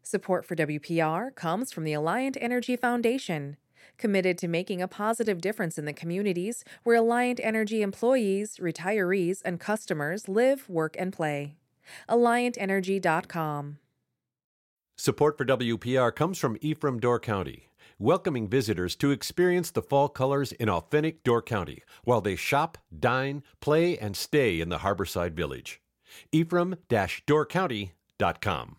Support for WPR comes from the Alliant Energy Foundation, committed to making a positive difference in the communities where Alliant Energy employees, retirees, and customers live, work, and play. AlliantEnergy.com. Support for WPR comes from Ephraim Door County, welcoming visitors to experience the fall colors in authentic Door County while they shop, dine, play, and stay in the Harborside Village. Ephraim-doorcounty.com.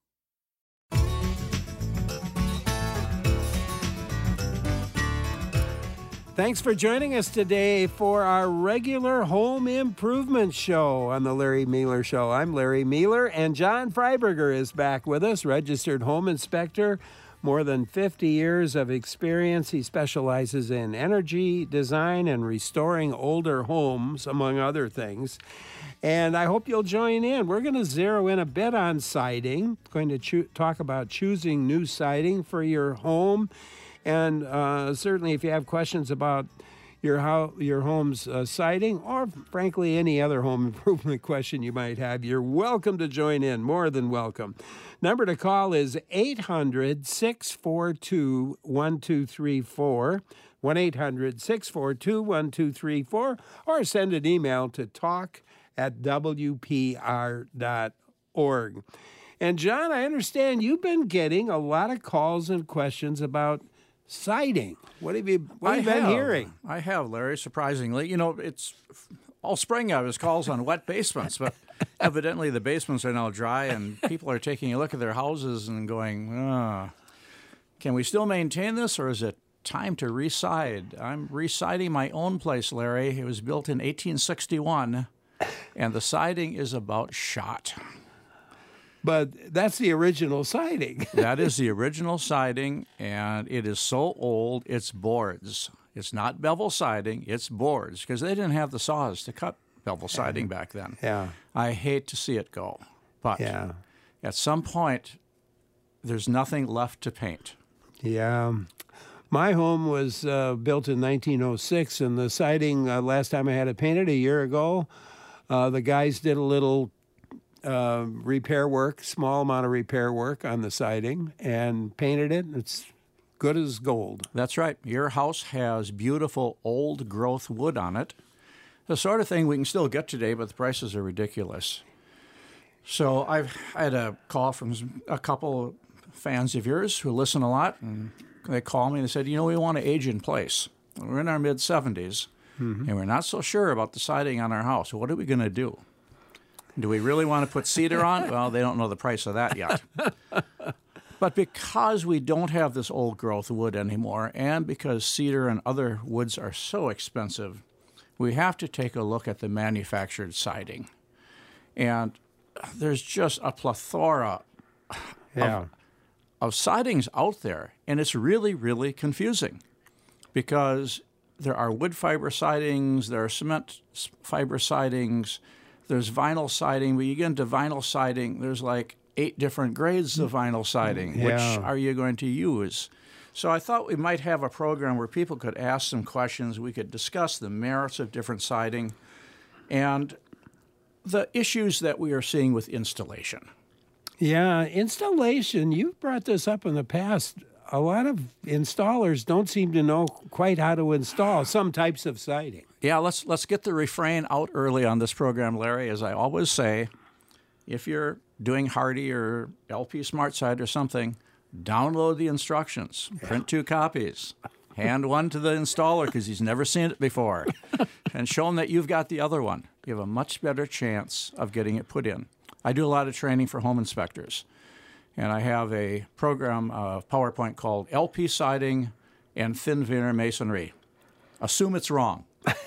Thanks for joining us today for our regular home improvement show on the Larry Mealer Show. I'm Larry Mealer, and John Freiberger is back with us, registered home inspector, more than 50 years of experience. He specializes in energy design and restoring older homes, among other things. And I hope you'll join in. We're going to zero in a bit on siding, going to talk about choosing new siding for your home. And certainly if you have questions about your home's siding, or frankly any other home improvement question you might have, you're welcome to join in, more than welcome. Number to call is 800-642-1234, 1-800-642-1234, or send an email to talk@wpr.org. And John, I understand you've been getting a lot of calls and questions about siding. What have you been hearing? I have, Larry, surprisingly. You know, it's all spring I was calls on wet basements, but evidently the basements are now dry and people are taking a look at their houses and going, can we still maintain this, or is it time to re-side? I'm re-siding my own place, Larry. It was built in 1861, and the siding is about shot. But that's the original siding. That is the original siding, and it is so old, it's boards. It's not bevel siding, it's boards, because they didn't have the saws to cut bevel siding back then. Yeah. I hate to see it go, but at some point, there's nothing left to paint. Yeah. My home was built in 1906, and the siding, last time I had it painted a year ago, the guys did a little repair work, small amount of repair work on the siding, and painted it. It's good as gold. That's right. Your house has beautiful old growth wood on it. The sort of thing we can still get today, but the prices are ridiculous. So I had a call from a couple of fans of yours who listen a lot, and they called me and they said, we want to age in place. We're in our mid-70s, and we're not so sure about the siding on our house. What are we going to do? Do we really want to put cedar on? Well, they don't know the price of that yet. But because we don't have this old growth wood anymore, and because cedar and other woods are so expensive, we have to take a look at the manufactured siding. And there's just a plethora of sidings out there, and it's really, really confusing because there are wood fiber sidings, there are cement fiber sidings, there's vinyl siding. When you get into vinyl siding, there's like 8 different grades of vinyl siding. Which are you going to use? So I thought we might have a program where people could ask some questions. We could discuss the merits of different siding and the issues that we are seeing with installation. Yeah, installation. You've brought this up in the past. A lot of installers don't seem to know quite how to install some types of siding. Yeah, let's get the refrain out early on this program, Larry. As I always say, if you're doing Hardie or LP SmartSide or something, download the instructions, print 2 copies, hand one to the installer because he's never seen it before, and show him that you've got the other one. You have a much better chance of getting it put in. I do a lot of training for home inspectors, and I have a program, PowerPoint called LP Siding and Thin Veneer Masonry. Assume it's wrong.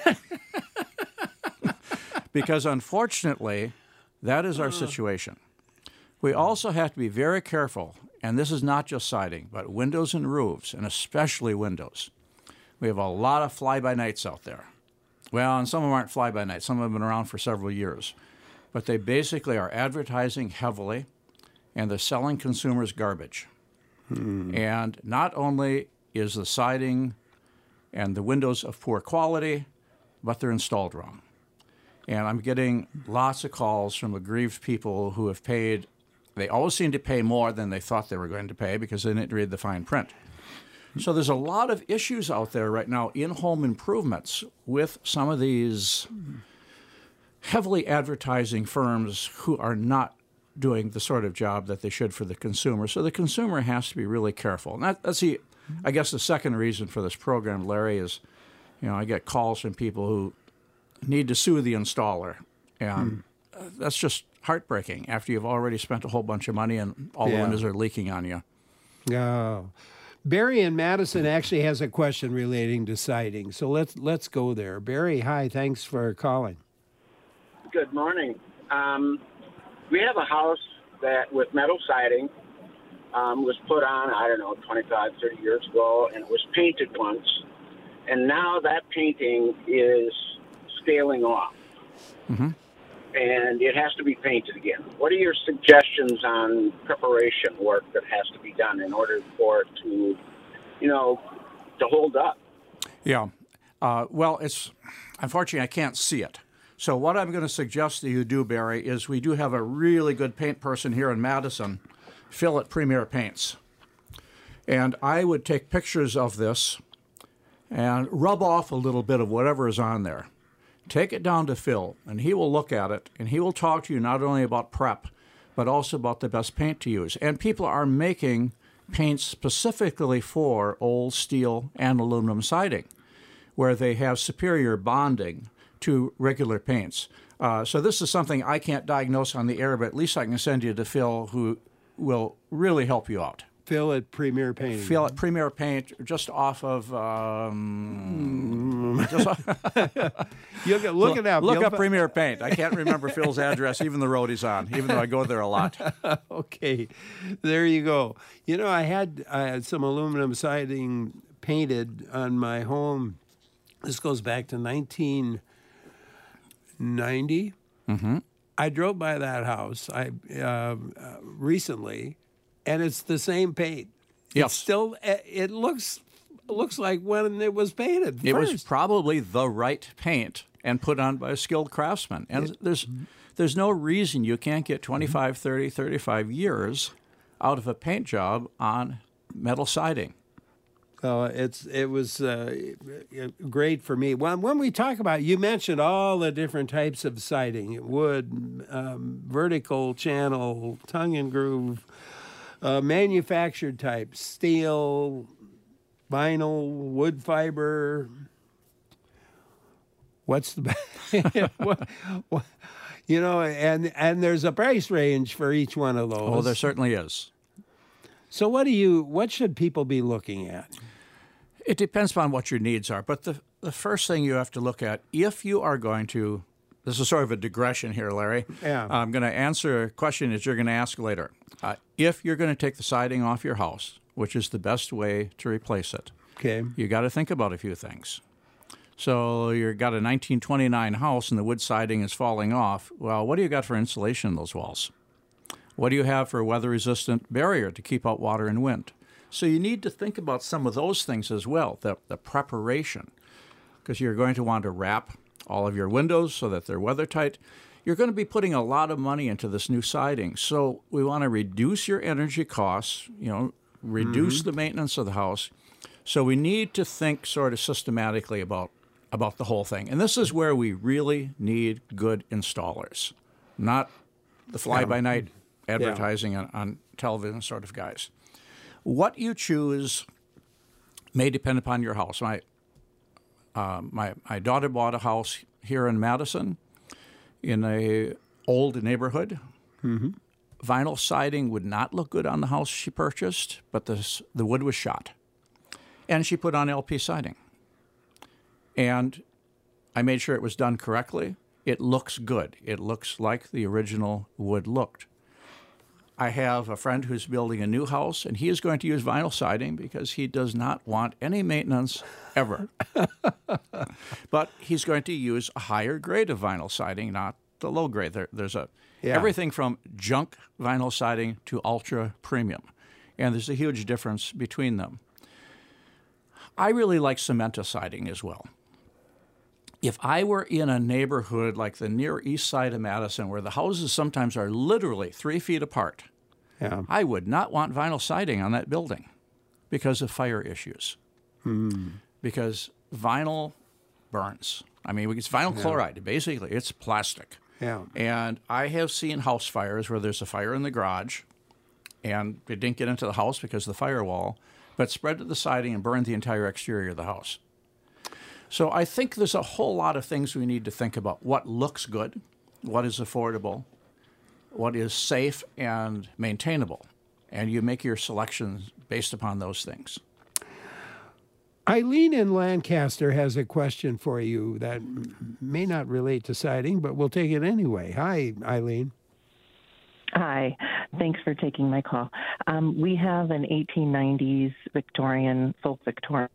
Because unfortunately, that is our situation. We also have to be very careful, and this is not just siding, but windows and roofs, and especially windows. We have a lot of fly-by-nights out there. Well, and some of them aren't fly-by-nights. Some of them have been around for several years. But they basically are advertising heavily, and they're selling consumers garbage. And not only is the siding and the windows of poor quality, but they're installed wrong. And I'm getting lots of calls from aggrieved people who have paid They always seem to pay more than they thought they were going to pay because they didn't read the fine print. So there's a lot of issues out there right now in home improvements with some of these heavily advertising firms who are not doing the sort of job that they should for the consumer. So the consumer has to be really careful. And that's I guess the second reason for this program, Larry, is, I get calls from people who need to sue the installer. And that's just heartbreaking after you've already spent a whole bunch of money and all the windows are leaking on you. Oh. Barry in Madison actually has a question relating to siding. So let's go there. Barry, hi. Thanks for calling. Good morning. We have a house that with metal siding was put on, 25, 30 years ago, and it was painted once. And now that painting is scaling off. Mm-hmm. And it has to be painted again. What are your suggestions on preparation work that has to be done in order for it to, to hold up? Yeah. Well, it's unfortunately I can't see it. So what I'm going to suggest that you do, Barry, is we do have a really good paint person here in Madison, Phil at Premier Paints. And I would take pictures of this and rub off a little bit of whatever is on there. Take it down to Phil, and he will look at it, and he will talk to you not only about prep, but also about the best paint to use. And people are making paints specifically for old steel and aluminum siding, where they have superior bonding to regular paints. So this is something I can't diagnose on the air, but at least I can send you to Phil, who will really help you out. Phil at Premier Paint. Phil at Premier Paint, just off of... Look it up. Look up Premier Paint. I can't remember Phil's address, even the road he's on, even though I go there a lot. Okay, there you go. I had some aluminum siding painted on my home. This goes back to 1990. Mm-hmm. I drove by that house recently, and it's the same paint. Yes. It's still, it looks like when it was painted It first. was probably the right paint and put on by a skilled craftsman. And there's no reason you can't get 25, 30, 35 years out of a paint job on metal siding. It was great for me. When we talk about, you mentioned all the different types of siding: wood, vertical channel, tongue and groove, manufactured types, steel, vinyl, wood fiber. What's the and there's a price range for each one of those. Oh, there certainly is. So what should people be looking at? It depends upon what your needs are. But the first thing you have to look at, if you are going to, this is sort of a digression here, Larry. Yeah. I'm going to answer a question that you're going to ask later. If you're going to take the siding off your house, which is the best way to replace it, okay, you got to think about a few things. So you've got a 1929 house and the wood siding is falling off. Well, what do you got for insulation in those walls? What do you have for a weather-resistant barrier to keep out water and wind? So you need to think about some of those things as well, the preparation, because you're going to want to wrap all of your windows so that they're weather-tight. You're going to be putting a lot of money into this new siding. So we want to reduce your energy costs, reduce the maintenance of the house. So we need to think sort of systematically about the whole thing. And this is where we really need good installers, not the fly-by-night advertising on television sort of guys. What you choose may depend upon your house. My daughter bought a house here in Madison in a old neighborhood. Mm-hmm. Vinyl siding would not look good on the house she purchased, but the wood was shot. And she put on LP siding. And I made sure it was done correctly. It looks good. It looks like the original wood looked. I have a friend who's building a new house, and he is going to use vinyl siding because he does not want any maintenance ever. But he's going to use a higher grade of vinyl siding, not the low grade. There's everything from junk vinyl siding to ultra premium, and there's a huge difference between them. I really like cementa siding as well. If I were in a neighborhood like the near east side of Madison, where the houses sometimes are literally 3 feet apart, Yeah. I would not want vinyl siding on that building because of fire issues. Because vinyl burns. I mean, it's vinyl chloride. Basically, it's plastic. Yeah. And I have seen house fires where there's a fire in the garage, and it didn't get into the house because of the firewall, but spread to the siding and burned the entire exterior of the house. So I think there's a whole lot of things we need to think about. What looks good, what is affordable, what is safe and maintainable. And you make your selections based upon those things. Eileen in Lancaster has a question for you that may not relate to siding, but we'll take it anyway. Hi, Eileen. Hi. Thanks for taking my call. We have an 1890s Victorian, folk Victorian,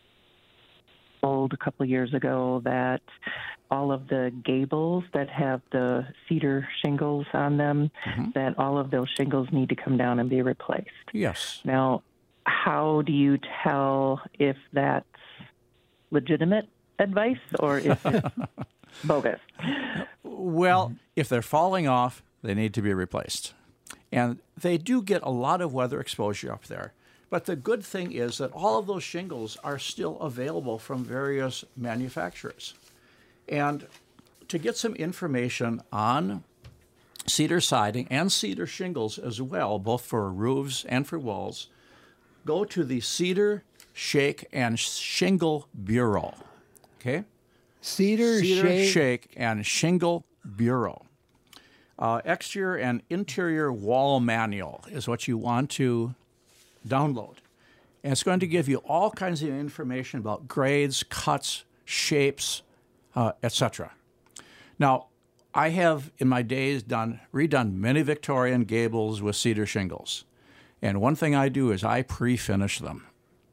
sold a couple of years ago that all of the gables that have the cedar shingles on them, that all of those shingles need to come down and be replaced. Yes. Now, how do you tell if that's legitimate advice or if it's bogus? Well, if they're falling off, they need to be replaced. And they do get a lot of weather exposure up there. But the good thing is that all of those shingles are still available from various manufacturers. And to get some information on cedar siding and cedar shingles as well, both for roofs and for walls, go to the Cedar, Shake, and Shingle Bureau. Okay? Cedar, Shake, and Shingle Bureau. Exterior and interior wall manual is what you want to download. And it's going to give you all kinds of information about grades, cuts, shapes, etc. Now, I have in my days redone many Victorian gables with cedar shingles. And one thing I do is I pre-finish them.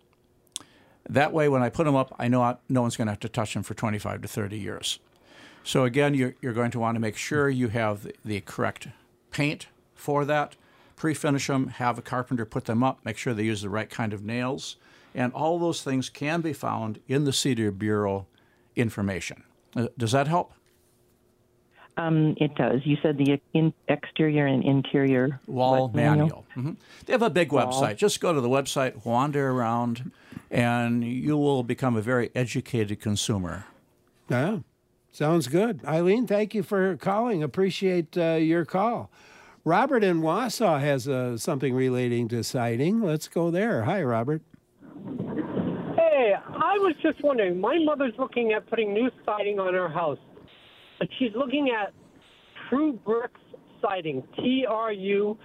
That way, when I put them up, I know no one's going to have to touch them for 25 to 30 years. So again, you're going to want to make sure you have the correct paint for that. Pre-finish them, have a carpenter put them up, make sure they use the right kind of nails. And all those things can be found in the Cedar Bureau information. Does that help? It does. You said the exterior and interior wall manual. They have a big website. Just go to the website, wander around, and you will become a very educated consumer. Yeah, sounds good. Eileen, thank you for calling. Appreciate your call. Robert in Wausau has something relating to siding. Let's go there. Hi, Robert. Hey, I was just wondering, my mother's looking at putting new siding on her house. But she's looking at True Bricks siding, TRU-BRIX.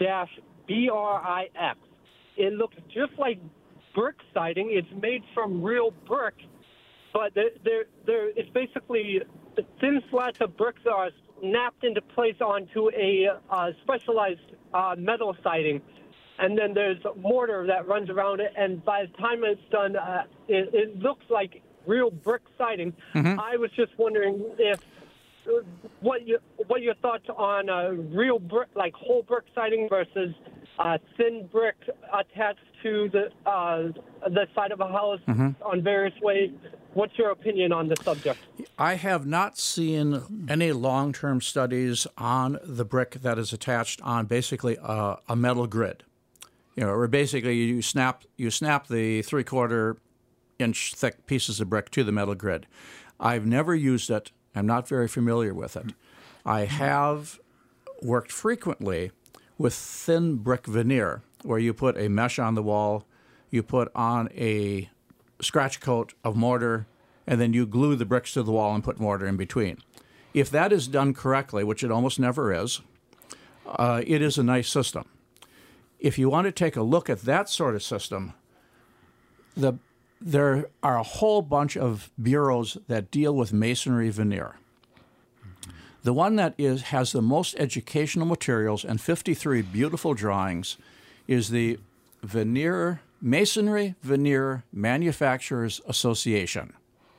It looks just like brick siding. It's made from real brick, but it's basically the thin slats of bricks are snapped into place onto a specialized metal siding. And then there's mortar that runs around it, and by the time it's done, it looks like real brick siding. I was just wondering if what your thoughts on real brick, like whole brick siding versus thin brick attached to the side of a house on various ways. What's your opinion on the subject? I have not seen any long-term studies on the brick that is attached on basically a metal grid. Where basically you snap the 3/4 inch thick pieces of brick to the metal grid. I've never used it. I'm not very familiar with it. I have worked frequently with thin brick veneer, where you put a mesh on the wall, you put on a scratch coat of mortar, and then you glue the bricks to the wall and put mortar in between. If that is done correctly, which it almost never is, it is a nice system. If you want to take a look at that sort of system, there are a whole bunch of bureaus that deal with masonry veneer. The one that has the most educational materials and 53 beautiful drawings is the Masonry Veneer Manufacturers Association.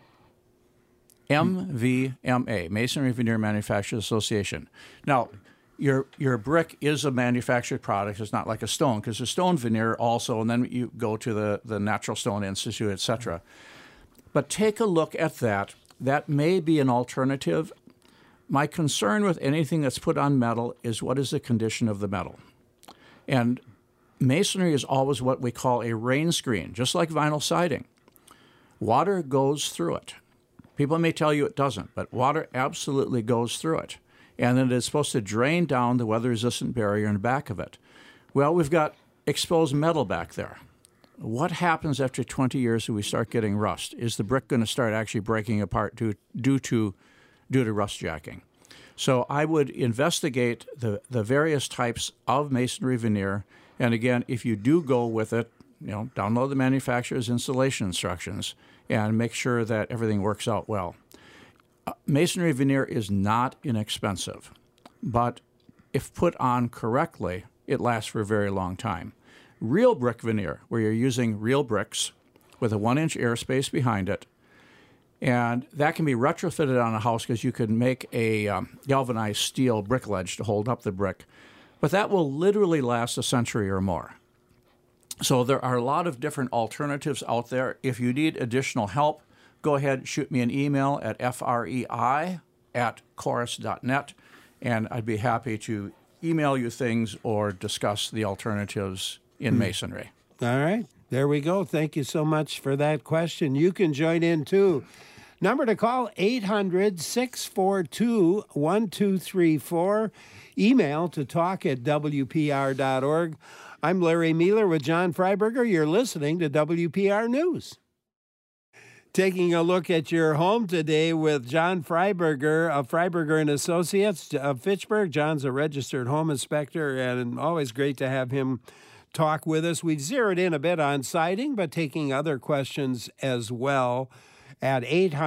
MVMA, Masonry Veneer Manufacturers Association. Now, your brick is a manufactured product. It's not like a stone, because a stone veneer also, and then you go to the Natural Stone Institute, etc. But take a look at that. That may be an alternative. My concern with anything that's put on metal is what is the condition of the metal. And masonry is always what we call a rain screen, just like vinyl siding. Water goes through it. People may tell you it doesn't, but water absolutely goes through it. And then it's supposed to drain down the weather-resistant barrier in the back of it. Well, we've got exposed metal back there. What happens after 20 years when we start getting rust? Is the brick going to start actually breaking apart due to rust jacking? So I would investigate the various types of masonry veneer. And again, if you do go with it, download the manufacturer's installation instructions and make sure that everything works out well. Masonry veneer is not inexpensive, but if put on correctly, it lasts for a very long time. Real brick veneer, where you're using real bricks with a 1-inch airspace behind it, and that can be retrofitted on a house because you can make a galvanized steel brick ledge to hold up the brick, but that will literally last a century or more. So there are a lot of different alternatives out there. If you need additional help, go ahead, shoot me an email at frei@chorus.net, and I'd be happy to email you things or discuss the alternatives in masonry. All right. There we go. Thank you so much for that question. You can join in, too. Number to call, 800-642-1234. Email to talk@wpr.org. I'm Larry Mealer with John Freiberger. You're listening to WPR News. Taking a look at your home today with John Freiberger of Freiberger and Associates of Fitchburg. John's a registered home inspector, and always great to have him talk with us. We've zeroed in a bit on siding, but taking other questions as well at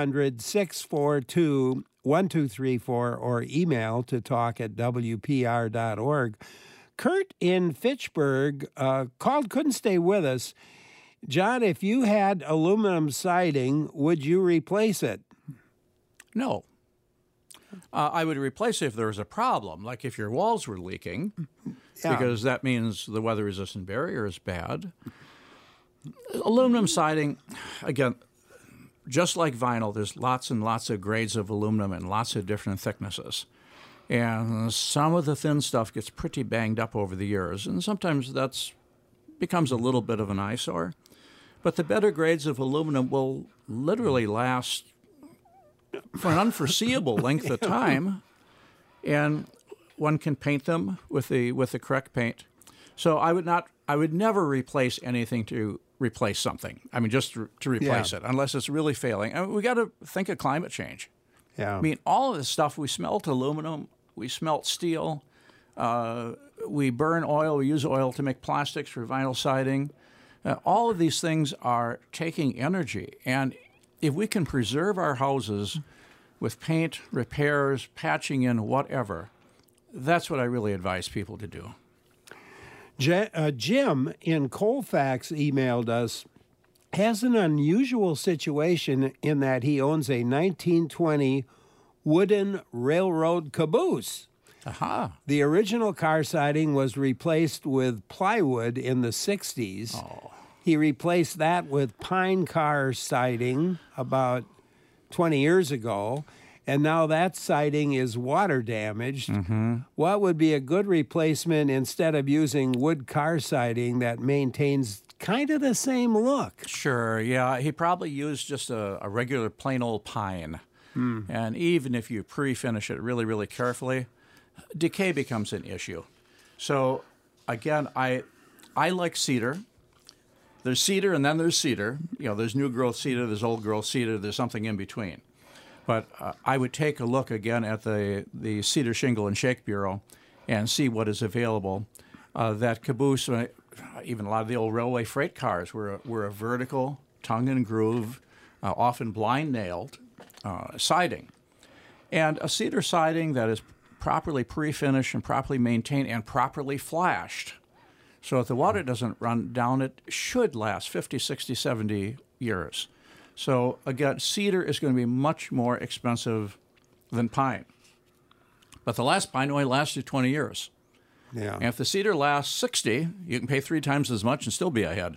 800-642-1234 or email to talk@wpr.org. Kurt in Fitchburg called, couldn't stay with us. John, if you had aluminum siding, would you replace it? No. I would replace it if there was a problem, like if your walls were leaking, because that means the weather-resistant barrier is bad. Aluminum siding, again, just like vinyl, there's lots and lots of grades of aluminum and lots of different thicknesses. And some of the thin stuff gets pretty banged up over the years, and sometimes that's becomes a little bit of an eyesore. But the better grades of aluminum will literally last for an unforeseeable length of time, and one can paint them with the correct paint. So I would never replace anything to replace something. I mean, just to replace it, unless it's really failing. I mean, we got to think of climate change. Yeah. I mean, all of this stuff, we smelt aluminum, we smelt steel, we burn oil, we use oil to make plastics for vinyl siding. All of these things are taking energy. And if we can preserve our houses with paint, repairs, patching in, whatever, that's what I really advise people to do. Jim in Colfax emailed us, has an unusual situation in that he owns a 1920 wooden railroad caboose. Aha. The original car siding was replaced with plywood in the 60s. Oh. He replaced that with pine car siding about 20 years ago, and now that siding is water damaged. Mm-hmm. What would be a good replacement instead of using wood car siding that maintains kind of the same look? Sure, yeah. He probably used just a regular plain old pine. And even if you pre-finish it really, really carefully, decay becomes an issue. So, again, I like cedar. There's cedar and then there's cedar. You know, there's new growth cedar, there's old growth cedar, there's something in between. But I would take a look again at the Cedar Shingle and Shake Bureau and see what is available. That caboose, even a lot of the old railway freight cars were a vertical, tongue and groove, often blind nailed siding. And a cedar siding that is properly pre-finished and properly maintained and properly flashed, so if the water doesn't run down, it should last 50, 60, 70 years. So again, cedar is going to be much more expensive than pine. But the last pine only lasted 20 years. Yeah. And if the cedar lasts 60, you can pay 3 times as much and still be ahead.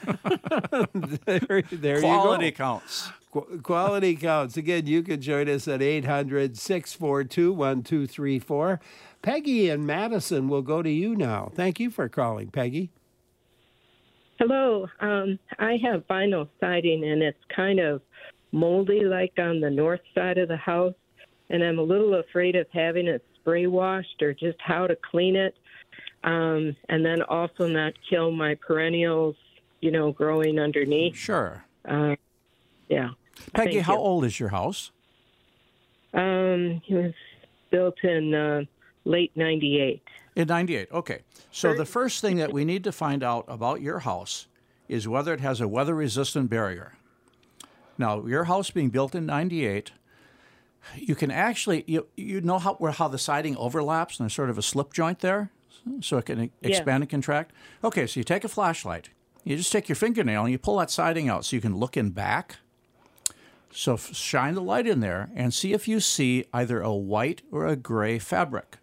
there Quality you go. counts. Quality counts. Again, you can join us at 800-642-1234. Peggy in Madison will go to you now. Thank you for calling, Peggy. Hello. I have vinyl siding, and it's kind of moldy, like on the north side of the house. And I'm a little afraid of having it spray washed or just how to clean it. And then also not kill my perennials, growing underneath. Sure. Yeah. Peggy, Thank how you. old is your house? It was built in late 98. In 98, okay. So the first thing that we need to find out about your house is whether it has a weather-resistant barrier. Now, your house being built in 98, you can actually, you know how the siding overlaps and there's sort of a slip joint there? So it can expand and contract? Okay, so you take a flashlight. You just take your fingernail and you pull that siding out so you can look in back. So shine the light in there and see if you see either a white or a gray fabric.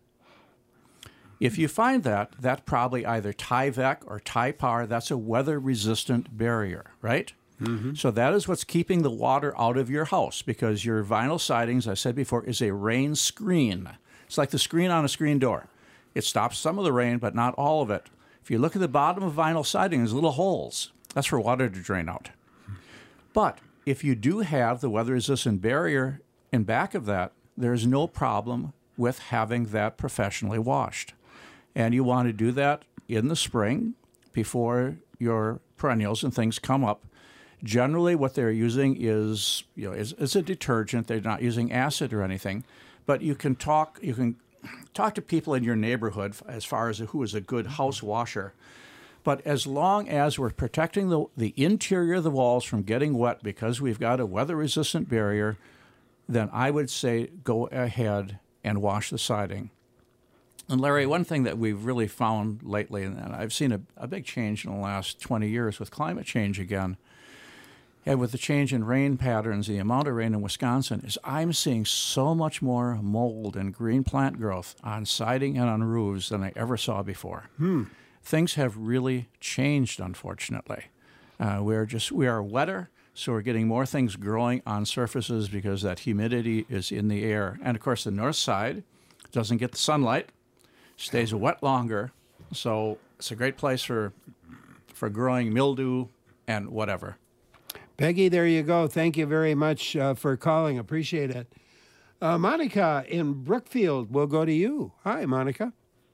If you find that, that's probably either Tyvek or Typar. That's a weather-resistant barrier, right? Mm-hmm. So that is what's keeping the water out of your house, because your vinyl siding, as I said before, is a rain screen. It's like the screen on a screen door. It stops some of the rain, but not all of it. If you look at the bottom of vinyl siding, there's little holes. That's for water to drain out. But if you do have the weather-resistant barrier in back of that, there's no problem with having that professionally washed. And you want to do that in the spring before your perennials and things come up. Generally, what they're using is a detergent. They're not using acid or anything. But you can talk to people in your neighborhood as far as who is a good house washer. But as long as we're protecting the interior of the walls from getting wet because we've got a weather-resistant barrier, then I would say go ahead and wash the siding. And Larry, one thing that we've really found lately, and I've seen a big change in the last 20 years with climate change again, and with the change in rain patterns, the amount of rain in Wisconsin, is I'm seeing so much more mold and green plant growth on siding and on roofs than I ever saw before. Things have really changed, unfortunately. We are wetter, so we're getting more things growing on surfaces because that humidity is in the air. And, of course, the north side doesn't get the sunlight, stays wet longer, so it's a great place for growing mildew and whatever. Peggy, there you go. Thank you very much for calling. Appreciate it. Monica in Brookfield, we'll go to you. Hi, Monica.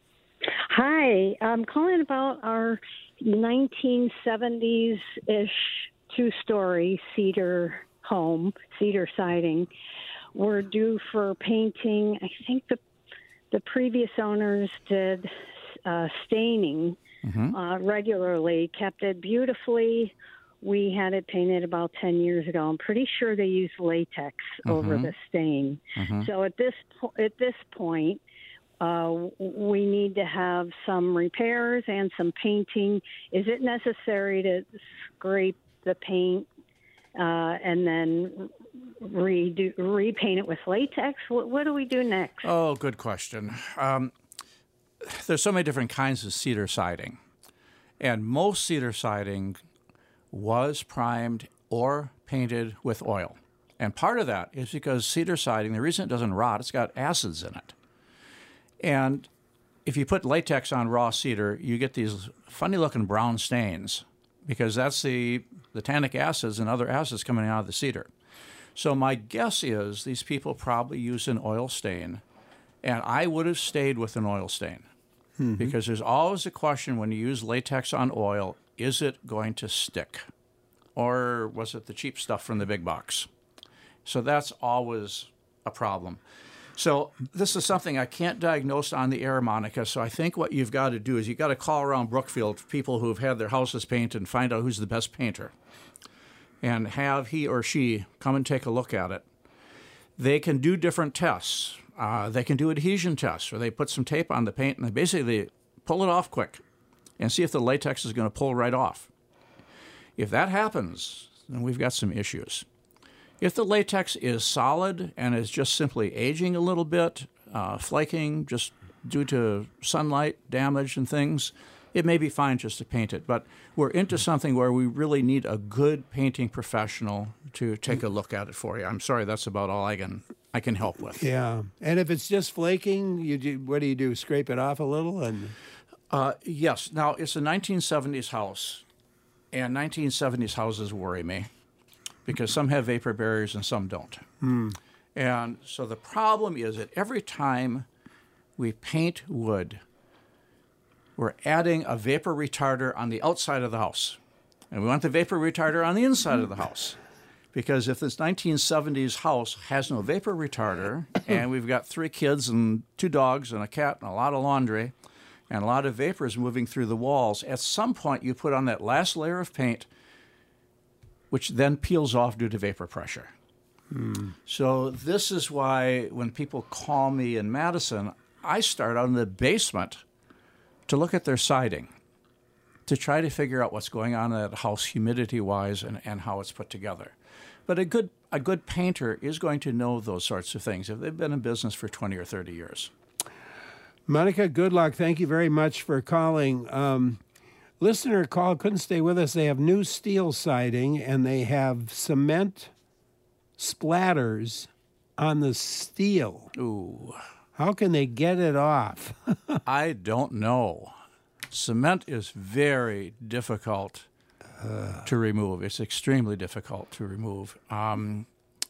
Hi. I'm calling about our 1970s-ish two-story cedar home, cedar siding. We're due for painting. I think the previous owners did staining regularly, kept it beautifully. We had it painted about 10 years ago. I'm pretty sure they used latex over the stain. So at this point, we need to have some repairs and some painting. Is it necessary to scrape the paint and then repaint it with latex? What do we do next? Oh, good question. There's so many different kinds of cedar siding, and most cedar siding was primed or painted with oil. And part of that is because cedar siding, the reason it doesn't rot, it's got acids in it. And if you put latex on raw cedar, you get these funny-looking brown stains because that's the tannic acids and other acids coming out of the cedar. So my guess is these people probably use an oil stain, and I would have stayed with an oil stain because there's always a question when you use latex on oil, is it going to stick? Or was it the cheap stuff from the big box? So that's always a problem. So this is something I can't diagnose on the air, Monica. So I think what you've got to do is you've got to call around Brookfield, people who've had their houses painted, and find out who's the best painter. And have he or she come and take a look at it. They can do different tests. They can do adhesion tests, where they put some tape on the paint and they basically pull it off quick and see if the latex is going to pull right off. If that happens, then we've got some issues. If the latex is solid and is just simply aging a little bit, flaking just due to sunlight damage and things, it may be fine just to paint it. But we're into something where we really need a good painting professional to take a look at it for you. I'm sorry, that's about all I can I can help with. Yeah. And if it's just flaking, what do? Scrape it off a little? And yes. Now, it's a 1970s house, and 1970s houses worry me because some have vapor barriers and some don't. And so the problem is that every time we paint wood, we're adding a vapor retarder on the outside of the house. And we want the vapor retarder on the inside of the house. Because if this 1970s house has no vapor retarder, and we've got 3 kids and 2 dogs and a cat and a lot of laundry, and a lot of vapors moving through the walls, at some point you put on that last layer of paint, which then peels off due to vapor pressure. So this is why when people call me in Madison, I start out in the basement to look at their siding, to try to figure out what's going on in that house humidity-wise and how it's put together. But a good painter is going to know those sorts of things if they've been in business for 20 or 30 years. Monica, good luck. Thank you very much for calling. Listener called, couldn't stay with us. They have new steel siding, and they have cement splatters on the steel. Ooh. How can they get it off? I don't know. Cement is very difficult to remove. It's extremely difficult to remove. And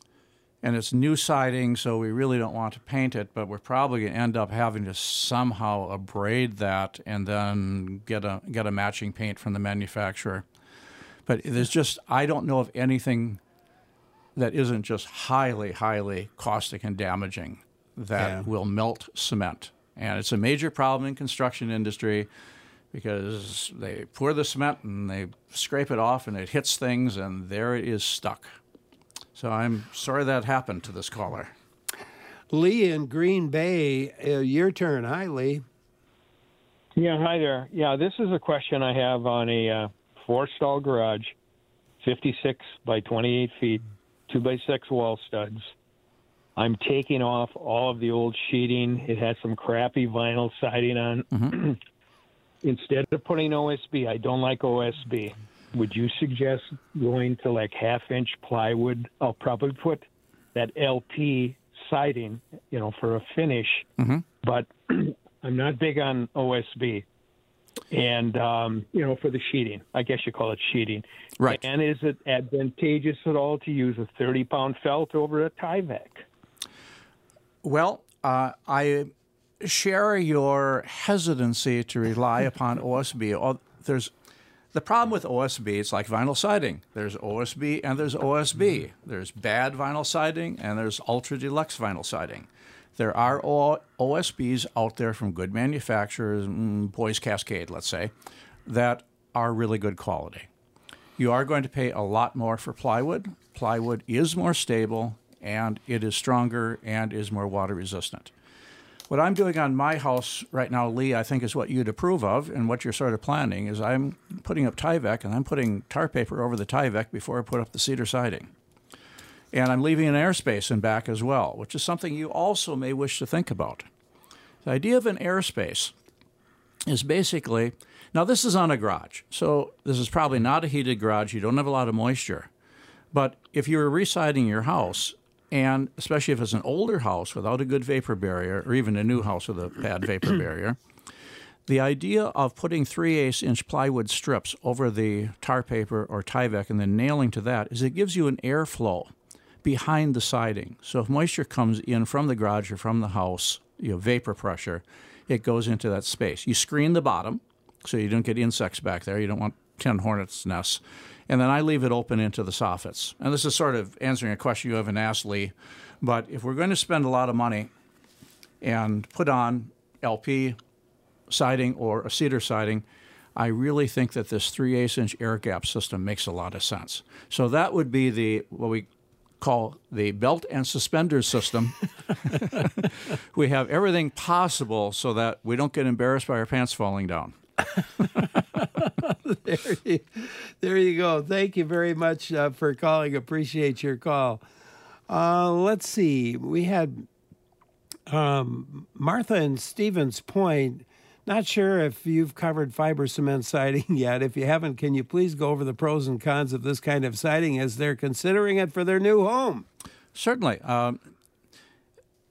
it's new siding, so we really don't want to paint it, but we're probably going to end up having to somehow abrade that and then get a matching paint from the manufacturer. But I don't know of anything that isn't just highly, highly caustic and damaging that will melt cement. And it's a major problem in construction industry because they pour the cement and they scrape it off and it hits things and there it is stuck. So I'm sorry that happened to this caller. Lee in Green Bay, your turn. Hi, Lee. Yeah, hi there. Yeah, this is a question I have on a 4-stall garage, 56 by 28 feet, 2x6 wall studs. I'm taking off all of the old sheeting. It has some crappy vinyl siding on. Mm-hmm. Instead of putting OSB, I don't like OSB. Would you suggest going to like 1/2-inch plywood? I'll probably put that LP siding, for a finish. Mm-hmm. But I'm not big on OSB. And, for the sheeting, I guess you call it sheeting. Right. And is it advantageous at all to use a 30-pound felt over a Tyvek? Well, I share your hesitancy to rely upon OSB. The problem with OSB, it's like vinyl siding. There's OSB and there's OSB. There's bad vinyl siding and there's ultra deluxe vinyl siding. There are OSBs out there from good manufacturers, Boise Cascade, let's say, that are really good quality. You are going to pay a lot more for plywood. Plywood is more stable, and it is stronger and is more water resistant. What I'm doing on my house right now, Lee, I think is what you'd approve of and what you're sort of planning is I'm putting up Tyvek, and I'm putting tar paper over the Tyvek before I put up the cedar siding. And I'm leaving an airspace in back as well, which is something you also may wish to think about. The idea of an airspace is basically, now this is on a garage, so this is probably not a heated garage. You don't have a lot of moisture. But if you were residing your house, and especially if it's an older house without a good vapor barrier, or even a new house with a bad vapor barrier, the idea of putting 3/8-inch plywood strips over the tar paper or Tyvek and then nailing to that is it gives you an airflow behind the siding. So if moisture comes in from the garage or from the house, vapor pressure, it goes into that space. You screen the bottom so you don't get insects back there. You don't want 10 hornets' nests. And then I leave it open into the soffits. And this is sort of answering a question you haven't asked, Lee. But if we're going to spend a lot of money and put on LP siding or a cedar siding, I really think that this 3/8-inch air gap system makes a lot of sense. So that would be what we call the belt and suspenders system. We have everything possible so that we don't get embarrassed by our pants falling down. There you go. Thank you very much for calling. Appreciate your call. Let's see. We had Martha in Stevens Point. Not sure if you've covered fiber cement siding yet. If you haven't, can you please go over the pros and cons of this kind of siding as they're considering it for their new home? Certainly.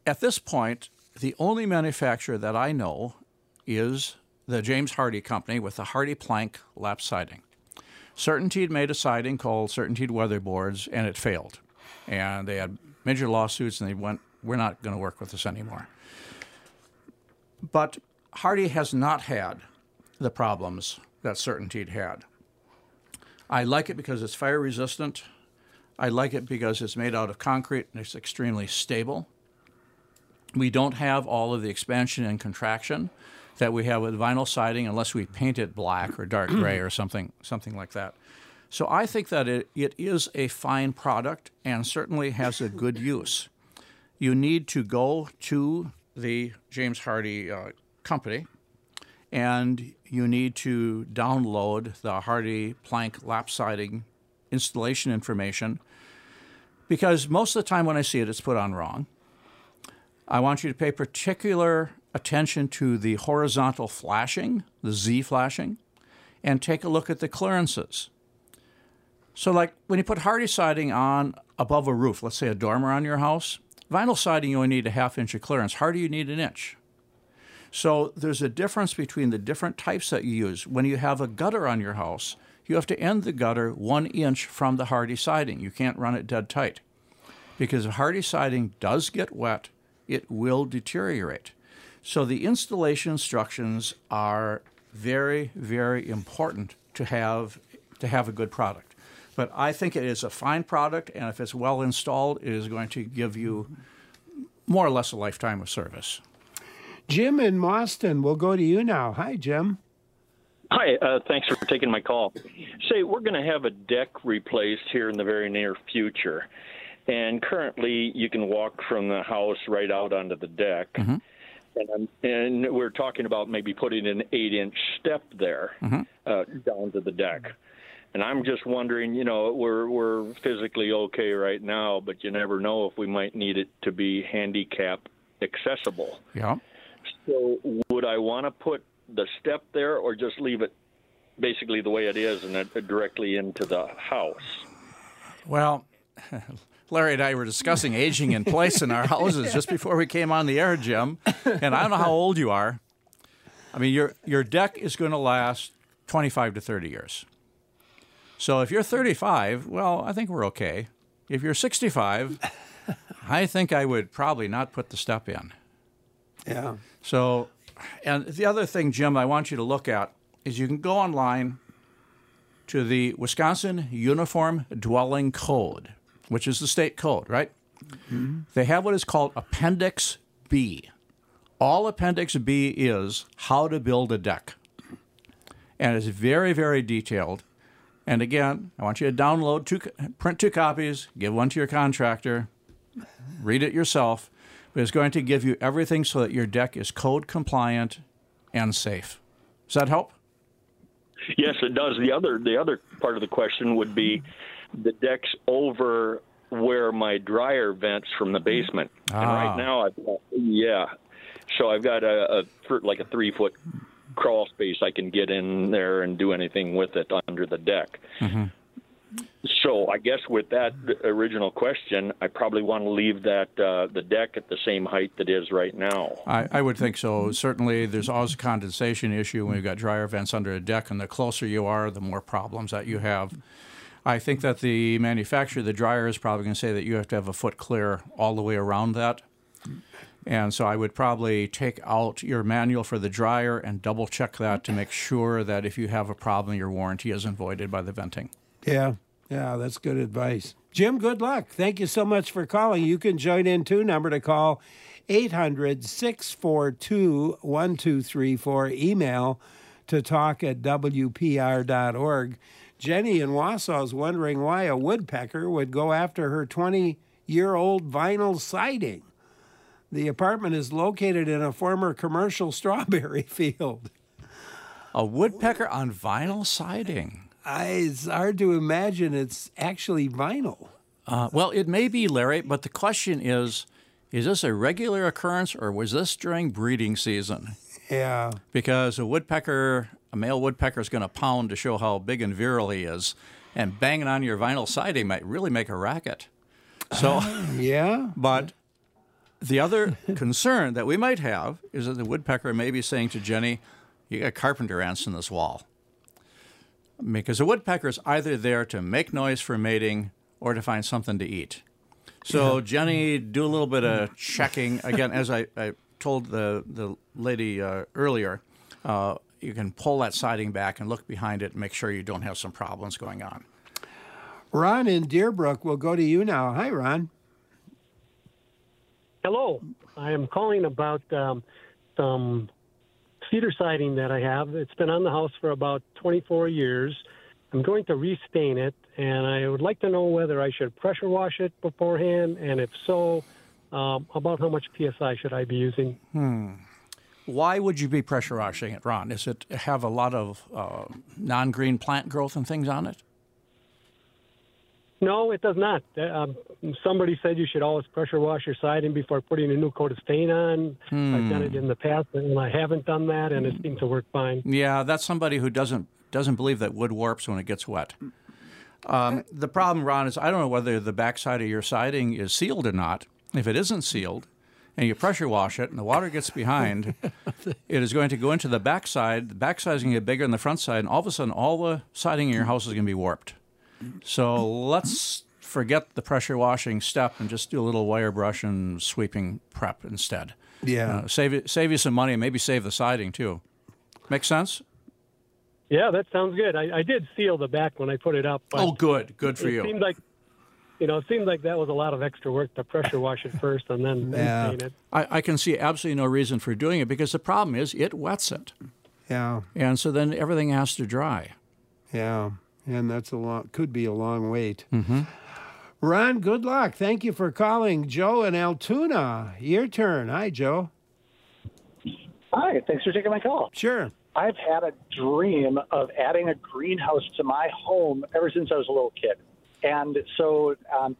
at this point, the only manufacturer that I know is the James Hardie Company with the Hardie Plank lap siding. CertainTeed made a siding called CertainTeed Weatherboards, and it failed. And they had major lawsuits, and they went, we're not going to work with this anymore. But Hardie has not had the problems that CertainTeed had. I like it because it's fire resistant. I like it because it's made out of concrete and it's extremely stable. We don't have all of the expansion and contraction that we have with vinyl siding unless we paint it black or dark gray or something like that. So I think that it is a fine product and certainly has a good use. You need to go to the James Hardie company, and you need to download the Hardie Plank lap siding installation information, because most of the time when I see it, it's put on wrong. I want you to pay particular attention to the horizontal flashing, the Z flashing, and take a look at the clearances. So like when you put Hardie siding on above a roof, let's say a dormer on your house, vinyl siding you only need a 1/2 inch of clearance. Hardie you need 1 inch. So there's a difference between the different types that you use. When you have a gutter on your house, you have to end the gutter 1 inch from the Hardie siding. You can't run it dead tight. Because if Hardie siding does get wet, it will deteriorate. So the installation instructions are very, very important to have a good product. But I think it is a fine product, and if it's well installed, it is going to give you more or less a lifetime of service. Jim in Boston, we'll go to you now. Hi, Jim. Hi, thanks for taking my call. Say, we're going to have a deck replaced here in the very near future. And currently, you can walk from the house right out onto the deck. Mm-hmm. And we're talking about maybe putting an 8-inch step there down to the deck. And I'm just wondering, you know, we're physically okay right now, but you never know if we might need it to be handicap accessible. Yeah. So would I want to put the step there or just leave it basically the way it is and directly into the house? Well, Larry and I were discussing aging in place in our houses just before we came on the air, Jim. And I don't know how old you are. I mean, your deck is going to last 25 to 30 years. So if you're 35, well, I think we're okay. If you're 65, I think I would probably not put the step in. Yeah. So, and the other thing, Jim, I want you to look at is you can go online to the Wisconsin Uniform Dwelling Code, which is the state code, right? Mm-hmm. They have what is called Appendix B. All Appendix B is how to build a deck. And it's very, very detailed. And again, I want you to print 2 copies, give one to your contractor, read it yourself. But it's going to give you everything so that your deck is code compliant and safe. Does that help? Yes, it does. The other part of the question would be the deck's over where my dryer vents from the basement. And right now, I've got a 3-foot crawl space I can get in there and do anything with it under the deck. Mm-hmm. So I guess with that original question, I probably want to leave that the deck at the same height that it is right now. I would think so. Certainly, there's always a condensation issue when you've got dryer vents under a deck, and the closer you are, the more problems that you have. I think that the manufacturer of the dryer is probably going to say that you have to have a foot clear all the way around that. And so I would probably take out your manual for the dryer and double-check that to make sure that if you have a problem, your warranty isn't voided by the venting. Yeah. Yeah, that's good advice. Jim, good luck. Thank you so much for calling. You can join in, too. Number to call, 800-642-1234. Email to talk@wpr.org. Jenny in Wausau is wondering why a woodpecker would go after her 20-year-old vinyl siding. The apartment is located in a former commercial strawberry field. A woodpecker on vinyl siding? It's hard to imagine it's actually vinyl. Well, it may be, Larry, but the question is this a regular occurrence or was this during breeding season? Yeah. Because a male woodpecker is going to pound to show how big and virile he is, and banging on your vinyl siding might really make a racket. So, yeah. But The other concern that we might have is that the woodpecker may be saying to Jenny, you got carpenter ants in this wall. Because a woodpecker is either there to make noise for mating or to find something to eat. So, Jenny, do a little bit of checking. Again, as I told the lady earlier, you can pull that siding back and look behind it and make sure you don't have some problems going on. Ron in Deerbrook, we'll go to you now. Hi, Ron. Hello. I am calling about some cedar siding that I have. It's been on the house for about 24 years. I'm going to restain it, and I would like to know whether I should pressure wash it beforehand, and if so, about how much PSI should I be using? Why would you be pressure washing it, Ron? Does it have a lot of non-green plant growth and things on it? No, it does not. Somebody said you should always pressure wash your siding before putting a new coat of stain on. I've done it in the past, and I haven't done that, and it seems to work fine. Yeah, that's somebody who doesn't believe that wood warps when it gets wet. The problem, Ron, is I don't know whether the backside of your siding is sealed or not. If it isn't sealed, and you pressure wash it, and the water gets behind, it is going to go into the backside. The backside is going to get bigger than the front side, and all of a sudden, all the siding in your house is going to be warped. So let's forget the pressure washing step and just do a little wire brush and sweeping prep instead. Yeah. Save you some money and maybe save the siding too. Make sense? Yeah, that sounds good. I did seal the back when I put it up. Oh, good. Good for you. It seemed like that was a lot of extra work to pressure wash it first and then paint it. I can see absolutely no reason for doing it because the problem is it wets it. Yeah. And so then everything has to dry. Yeah. And that's could be a long wait. Mm-hmm. Ron, good luck. Thank you for calling. Joe in Altoona, your turn. Hi, Joe. Hi, thanks for taking my call. Sure. I've had a dream of adding a greenhouse to my home ever since I was a little kid. And so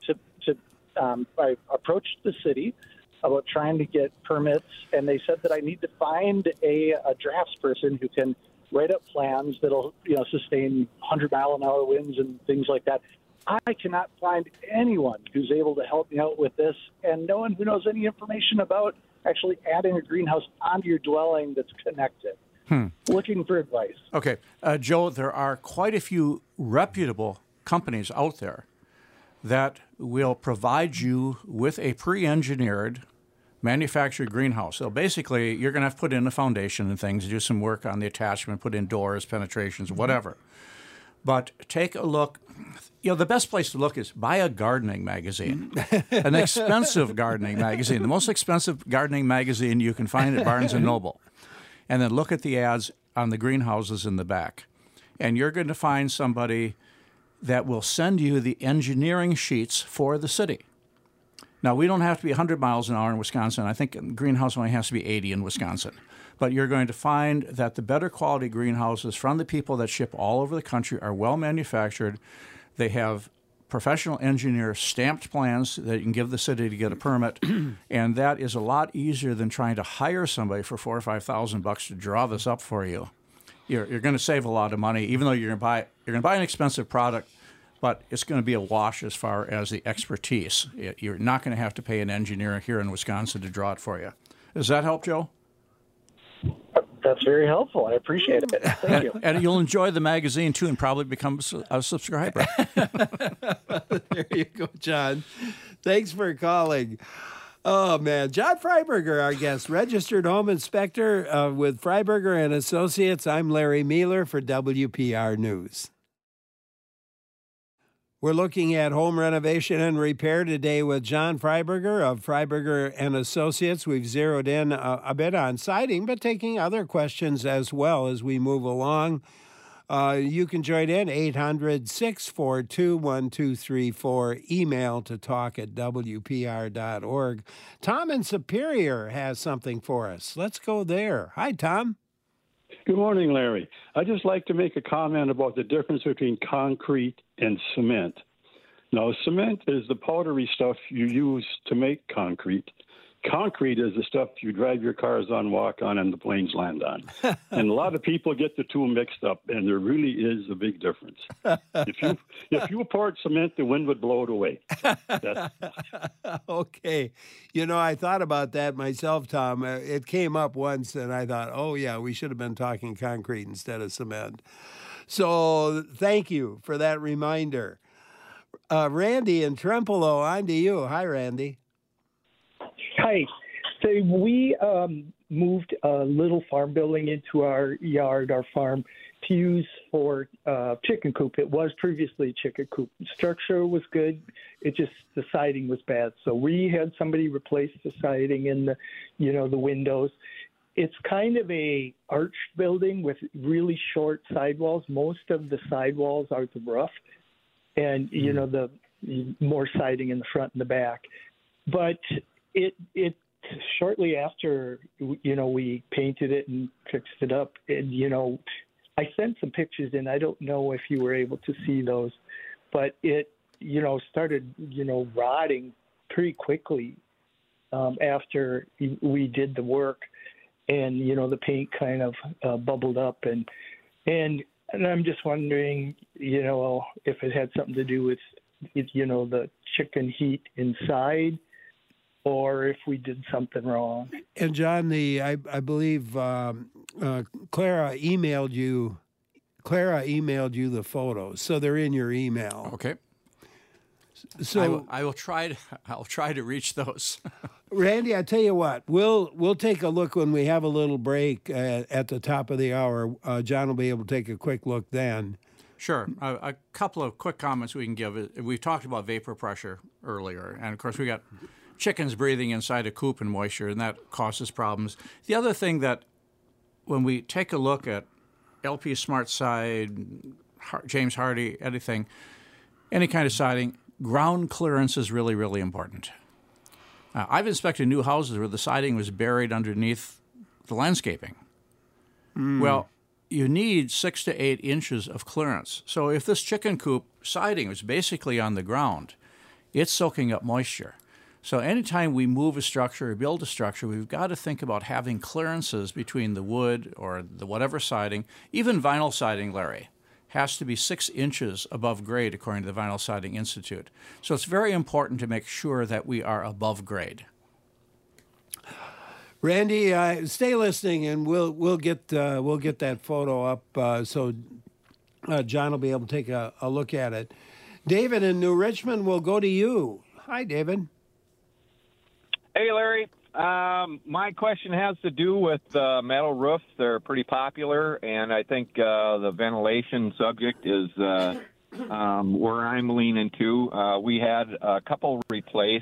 I approached the city about trying to get permits, and they said that I need to find a draftsperson who can write up plans that'll sustain 100-mile-an-hour winds and things like that. I cannot find anyone who's able to help me out with this, and no one who knows any information about actually adding a greenhouse onto your dwelling that's connected. Looking for advice. Okay. Joe, there are quite a few reputable companies out there that will provide you with a pre-engineered manufactured greenhouse. So basically, you're going to have to put in a foundation and things, do some work on the attachment, put in doors, penetrations, whatever. But take a look. The best place to look is buy a gardening magazine, an expensive gardening magazine, the most expensive gardening magazine you can find at Barnes & Noble. And then look at the ads on the greenhouses in the back. And you're going to find somebody that will send you the engineering sheets for the city. Now, we don't have to be 100 miles an hour in Wisconsin. I think a greenhouse only has to be 80 in Wisconsin. But you're going to find that the better quality greenhouses from the people that ship all over the country are well manufactured. They have professional engineer stamped plans that you can give the city to get a permit. And that is a lot easier than trying to hire somebody for $4,000 or $5,000 to draw this up for you. You're going to save a lot of money, even though you're going to buy an expensive product. But it's going to be a wash as far as the expertise. You're not going to have to pay an engineer here in Wisconsin to draw it for you. Does that help, Joe? That's very helpful. I appreciate it. Thank you. And you'll enjoy the magazine, too, and probably become a subscriber. There you go, John. Thanks for calling. Oh, man. John Freiberger, our guest, registered home inspector with Freiberger and Associates. I'm Larry Mealer for WPR News. We're looking at home renovation and repair today with John Freiberger of Freiberger and Associates. We've zeroed in a bit on siding, but taking other questions as well as we move along. You can join in 800-642-1234. Email to talk@wpr.org. Tom in Superior has something for us. Let's go there. Hi, Tom. Good morning, Larry. I'd just like to make a comment about the difference between concrete and cement. Now, cement is the powdery stuff you use to make concrete, Concrete is the stuff you drive your cars on, walk on, and the planes land on. And a lot of people get the two mixed up, and there really is a big difference. If you poured cement, the wind would blow it away. Okay. You know, I thought about that myself, Tom. It came up once, and I thought, oh, yeah, we should have been talking concrete instead of cement. So thank you for that reminder. Randy in Trempealeau, on to you. Hi, Randy. Hi. So we moved a little farm building into our yard, our farm, to use for chicken coop. It was previously chicken coop. The structure was good. It just, the siding was bad. So we had somebody replace the siding and the windows. It's kind of a arched building with really short sidewalls. Most of the sidewalls are the roof and, the more siding in the front and the back. But it shortly after, we painted it and fixed it up. And, I sent some pictures in. I don't know if you were able to see those, but it, started, rotting pretty quickly after we did the work. And, the paint kind of bubbled up. And I'm just wondering, if it had something to do with, the chicken heat inside, or if we did something wrong. And John, I believe Clara emailed you the photos, so they're in your email. Okay. So I'll try to reach those. Randy, I tell you what, we'll take a look when we have a little break at the top of the hour. John will be able to take a quick look then. Sure. A couple of quick comments we can give. We talked about vapor pressure earlier, and of course we got chickens breathing inside a coop in moisture, and that causes problems. The other thing that when we take a look at LP Smart Side, James Hardie, anything, any kind of siding, ground clearance is really, really important. I've inspected new houses where the siding was buried underneath the landscaping. Well, you need 6 to 8 inches of clearance. So if this chicken coop siding was basically on the ground, it's soaking up moisture. So anytime we move a structure or build a structure, we've got to think about having clearances between the wood or the whatever siding. Even vinyl siding, Larry, has to be 6 inches above grade according to the Vinyl Siding Institute. So it's very important to make sure that we are above grade. Randy, stay listening, and we'll get that photo up so John will be able to take a look at it. David in New Richmond, will go to you. Hi, David. Hey, Larry. My question has to do with metal roofs. They're pretty popular, and I think the ventilation subject is where I'm leaning to. We had a couple replaced,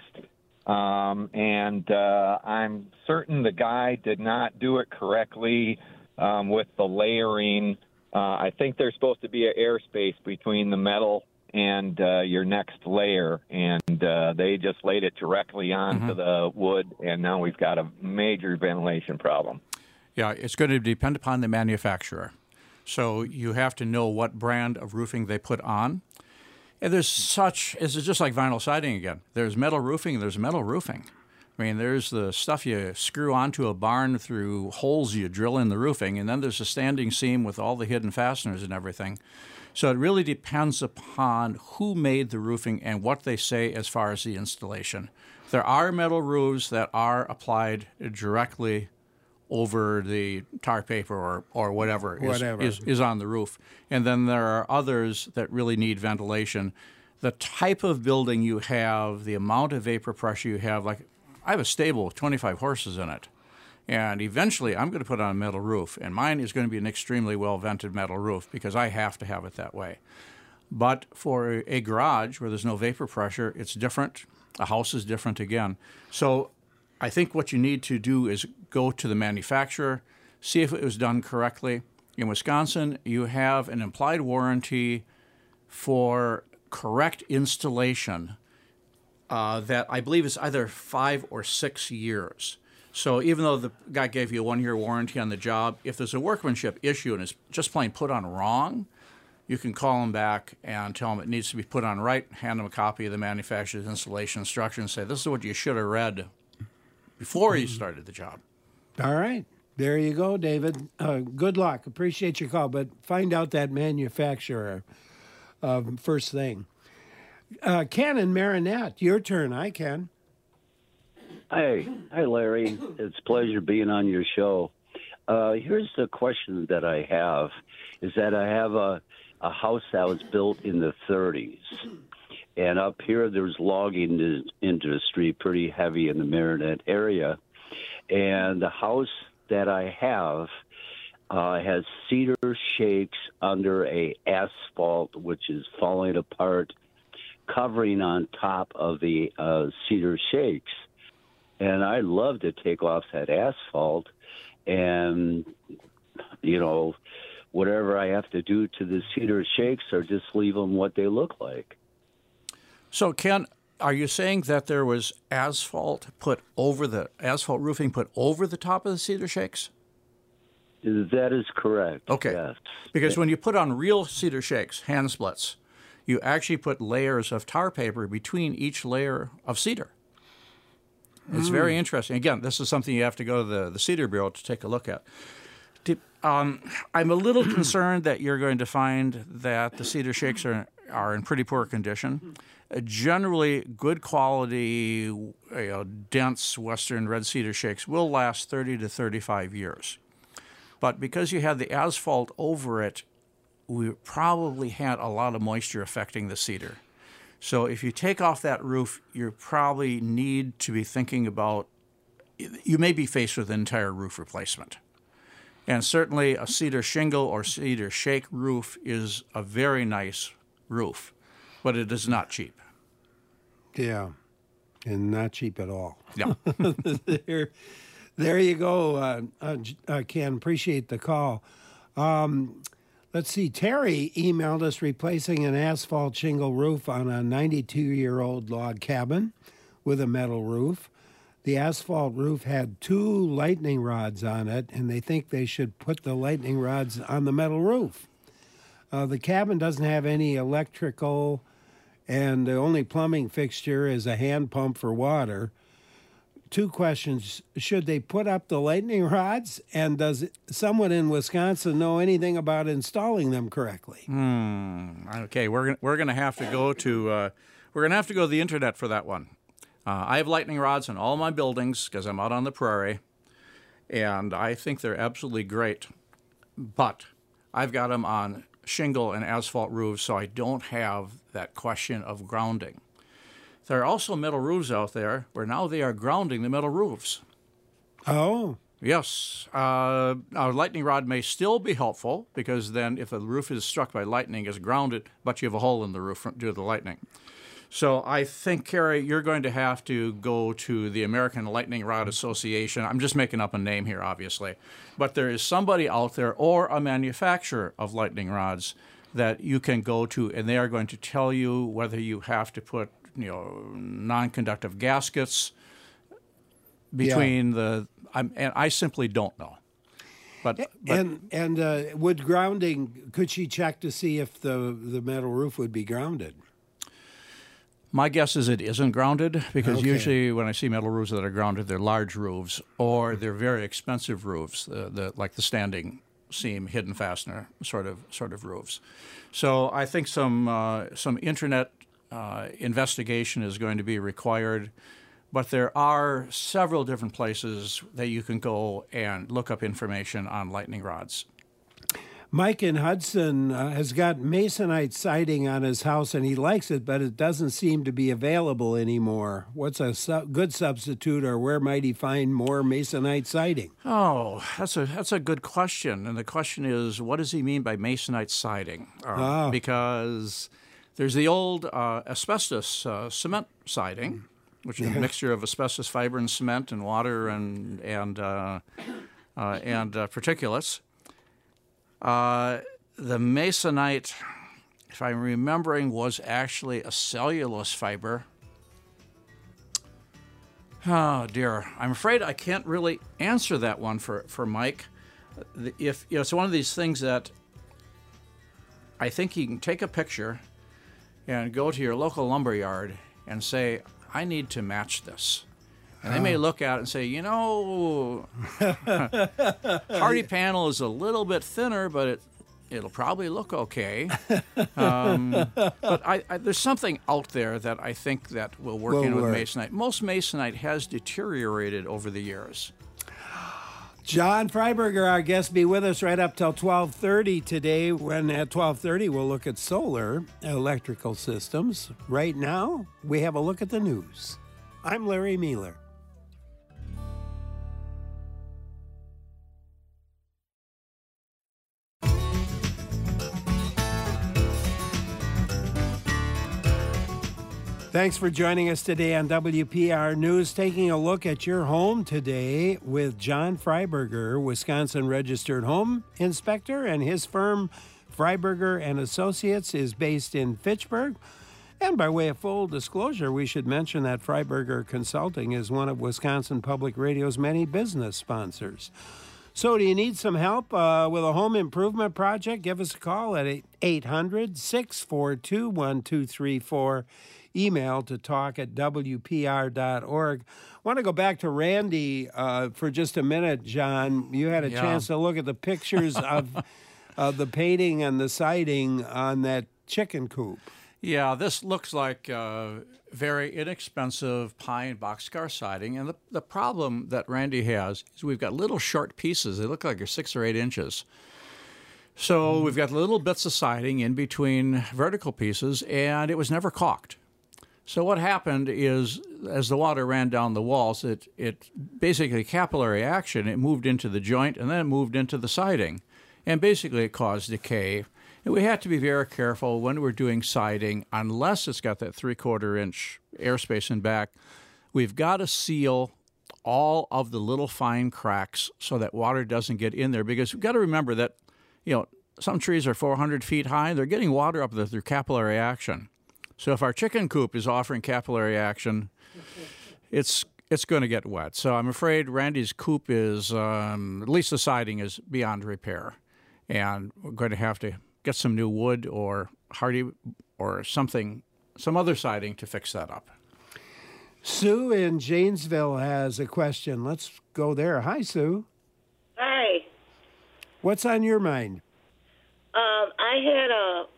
and I'm certain the guy did not do it correctly with the layering. I think there's supposed to be an airspace between the metal and your next layer, and they just laid it directly onto the wood, and now we've got a major ventilation problem. Yeah, it's going to depend upon the manufacturer. So you have to know what brand of roofing they put on. And it's just like vinyl siding again. There's metal roofing and there's metal roofing. I mean, there's the stuff you screw onto a barn through holes you drill in the roofing, and then there's a standing seam with all the hidden fasteners and everything. So it really depends upon who made the roofing and what they say as far as the installation. There are metal roofs that are applied directly over the tar paper or whatever is on the roof. And then there are others that really need ventilation. The type of building you have, the amount of vapor pressure you have, like I have a stable with 25 horses in it. And eventually I'm going to put on a metal roof, and mine is going to be an extremely well-vented metal roof because I have to have it that way. But for a garage where there's no vapor pressure, it's different. A house is different again. So I think what you need to do is go to the manufacturer, see if it was done correctly. In Wisconsin, you have an implied warranty for correct installation that I believe is either 5 or 6 years. So even though the guy gave you a 1-year warranty on the job, if there's a workmanship issue and it's just plain put on wrong, you can call them back and tell them it needs to be put on right, hand them a copy of the manufacturer's installation instructions, and say, this is what you should have read before he started the job. All right. There you go, David. Good luck. Appreciate your call, but find out that manufacturer first thing. Ken and Marinette, your turn. Hi, Ken. Hi, Larry. It's a pleasure being on your show. Here's the question that I have: is that I have a house that was built in the 30s, and up here there's logging industry pretty heavy in the Marinette area, and the house that I have has cedar shakes under a asphalt which is falling apart, covering on top of the cedar shakes. And I'd love to take off that asphalt and, whatever I have to do to the cedar shakes, or just leave them what they look like. So, Ken, are you saying that there was asphalt roofing put over the top of the cedar shakes? That is correct. Okay. Yes. Because when you put on real cedar shakes, hand splits, you actually put layers of tar paper between each layer of cedar. It's very interesting. Again, this is something you have to go to the Cedar Bureau to take a look at. I'm a little concerned that you're going to find that the cedar shakes are in pretty poor condition. Generally, good quality, dense Western red cedar shakes will last 30 to 35 years. But because you had the asphalt over it, we probably had a lot of moisture affecting the cedar. So if you take off that roof, you probably need to be thinking about, you may be faced with an entire roof replacement. And certainly a cedar shingle or cedar shake roof is a very nice roof, but it is not cheap. Yeah, and not cheap at all. Yeah. There you go, Ken. Appreciate the call. Let's see. Terry emailed us replacing an asphalt shingle roof on a 92-year-old log cabin with a metal roof. The asphalt roof had 2 lightning rods on it, and they think they should put the lightning rods on the metal roof. The cabin doesn't have any electrical, and the only plumbing fixture is a hand pump for water. 2 questions. Should they put up the lightning rods? And does someone in Wisconsin know anything about installing them correctly? Okay, we're going to have to go to the internet for that one. I have lightning rods in all my buildings because I'm out on the prairie, and I think they're absolutely great. But I've got them on shingle and asphalt roofs, so I don't have that question of grounding. There are also metal roofs out there where now they are grounding the metal roofs. Oh. Yes. A lightning rod may still be helpful because then if the roof is struck by lightning, it's grounded, but you have a hole in the roof due to the lightning. So I think, Carrie, you're going to have to go to the American Lightning Rod Association. I'm just making up a name here, obviously. But there is somebody out there or a manufacturer of lightning rods that you can go to, and they are going to tell you whether you have to put non-conductive gaskets between and I simply don't know. But would grounding, could she check to see if the metal roof would be grounded? My guess is it isn't grounded because usually when I see metal roofs that are grounded, they're large roofs or they're very expensive roofs, like the standing seam, hidden fastener sort of roofs. So I think some internet investigation is going to be required, but there are several different places that you can go and look up information on lightning rods. Mike in Hudson has got masonite siding on his house, and he likes it, but it doesn't seem to be available anymore. What's a good substitute, or where might he find more masonite siding? Oh, that's a good question. And the question is, what does he mean by masonite siding? Because there's the old asbestos cement siding, which is a mixture of asbestos fiber and cement and water and particulates. The masonite, if I'm remembering, was actually a cellulose fiber. Oh, dear. I'm afraid I can't really answer that one for Mike. It's one of these things that I think you can take a picture and go to your local lumber yard and say, I need to match this. And they may look at it and say, you know, Hardy panel is a little bit thinner, but it'll probably look okay. But there's something out there that I think that will work with Masonite. Most Masonite has deteriorated over the years. John Freiberger, our guest, be with us right up till 12:30 today, when at 12:30 we'll look at solar electrical systems. Right now, we have a look at the news. I'm Larry Mealer. Thanks for joining us today on WPR News, taking a look at your home today with John Freiberger, Wisconsin Registered Home Inspector, and his firm, Freiberger and Associates, is based in Fitchburg. And by way of full disclosure, we should mention that Freiberger Consulting is one of Wisconsin Public Radio's many business sponsors. So do you need some help with a home improvement project? Give us a call at 800-642-1234. Email to talk@wpr.org. I want to go back to Randy for just a minute, John. You had a chance to look at the pictures of the painting and the siding on that chicken coop. Yeah, this looks like very inexpensive pine boxcar siding. And the problem that Randy has is we've got little short pieces. They look like they're 6 or 8 inches. So we've got little bits of siding in between vertical pieces, and it was never caulked. So what happened is, as the water ran down the walls, it basically capillary action. It moved into the joint, and then it moved into the siding. And basically it caused decay. And we have to be very careful when we're doing siding, unless it's got that 3/4 inch airspace in back. We've got to seal all of the little fine cracks so that water doesn't get in there. Because we've got to remember that, some trees are 400 feet high. They're getting water up there through capillary action. So if our chicken coop is offering capillary action, it's going to get wet. So I'm afraid Randy's coop is, at least the siding is beyond repair. And we're going to have to get some new wood or hardy or some other siding to fix that up. Sue in Janesville has a question. Let's go there. Hi, Sue. Hi. What's on your mind? I had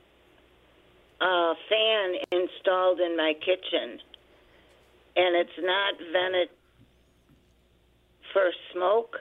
a fan installed in my kitchen, and it's not vented for smoke.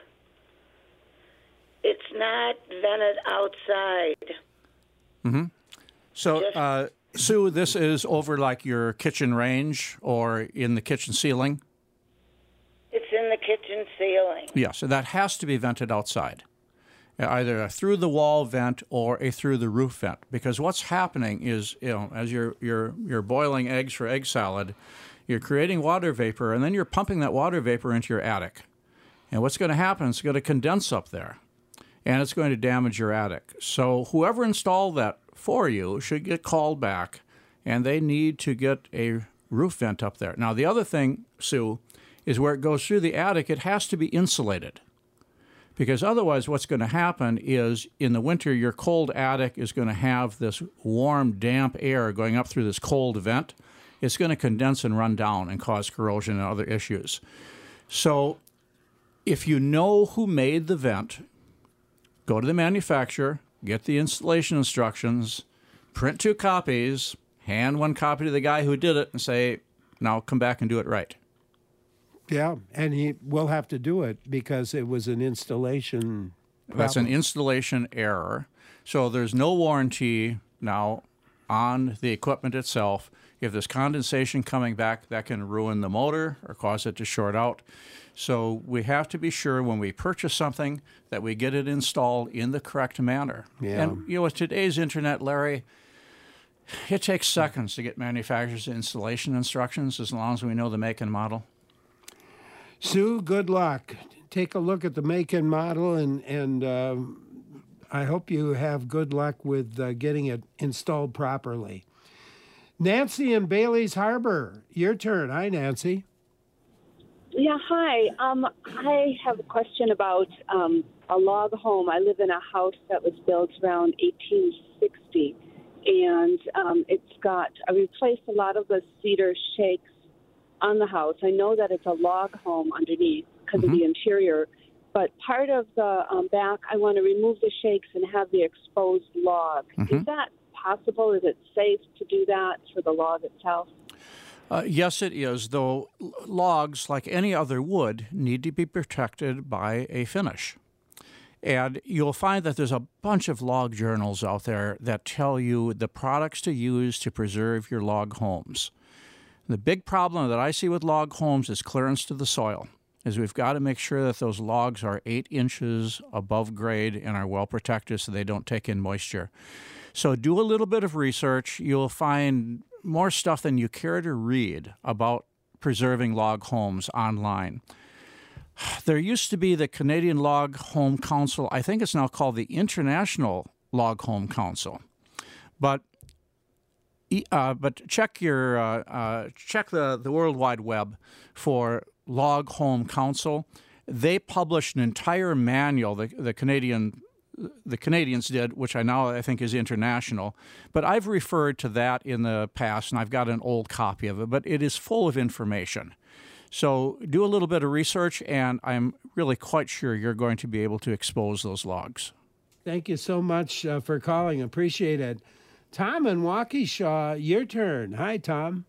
It's not vented outside. Mm-hmm. So, Sue, this is over like your kitchen range or in the kitchen ceiling? It's in the kitchen ceiling. Yeah, so that has to be vented outside, either a through the wall vent or a through the roof vent. Because what's happening is, as you're boiling eggs for egg salad, you're creating water vapor, and then you're pumping that water vapor into your attic. And what's going to happen is it's going to condense up there, and it's going to damage your attic. So whoever installed that for you should get called back, and they need to get a roof vent up there. Now, the other thing, Sue, is where it goes through the attic, it has to be insulated. Because otherwise what's going to happen is in the winter, your cold attic is going to have this warm, damp air going up through this cold vent. It's going to condense and run down and cause corrosion and other issues. So if you know who made the vent, go to the manufacturer, get the installation instructions, print 2 copies, hand 1 copy to the guy who did it, and say, now come back and do it right. Yeah, and he will have to do it because it was an installation problem. That's an installation error. So there's no warranty now on the equipment itself. If there's condensation coming back, that can ruin the motor or cause it to short out. So we have to be sure when we purchase something that we get it installed in the correct manner. Yeah. And with today's internet, Larry, it takes seconds to get manufacturers' installation instructions as long as we know the make and model. Sue, good luck. Take a look at the make and model, and I hope you have good luck with getting it installed properly. Nancy in Bailey's Harbor, your turn. Hi, Nancy. Yeah, hi. I have a question about a log home. I live in a house that was built around 1860, and I replaced a lot of the cedar shakes on the house. I know that it's a log home underneath because of the interior, but part of the back, I want to remove the shakes and have the exposed log. Is that possible? Is it safe to do that for the log itself? Yes, it is, though logs, like any other wood, need to be protected by a finish. And you'll find that there's a bunch of log journals out there that tell you the products to use to preserve your log homes. The big problem that I see with log homes is clearance to the soil, is we've got to make sure that those logs are 8 inches above grade and are well protected so they don't take in moisture. So do a little bit of research. You'll find more stuff than you care to read about preserving log homes online. There used to be the Canadian Log Home Council. I think it's now called the International Log Home Council. But check the World Wide Web for Log Home Council. They published an entire manual. The Canadians did, which I think is international. But I've referred to that in the past, and I've got an old copy of it. But it is full of information. So do a little bit of research, and I'm really quite sure you're going to be able to expose those logs. Thank you so much for calling. Appreciate it. Tom in Waukesha, your turn. Hi, Tom.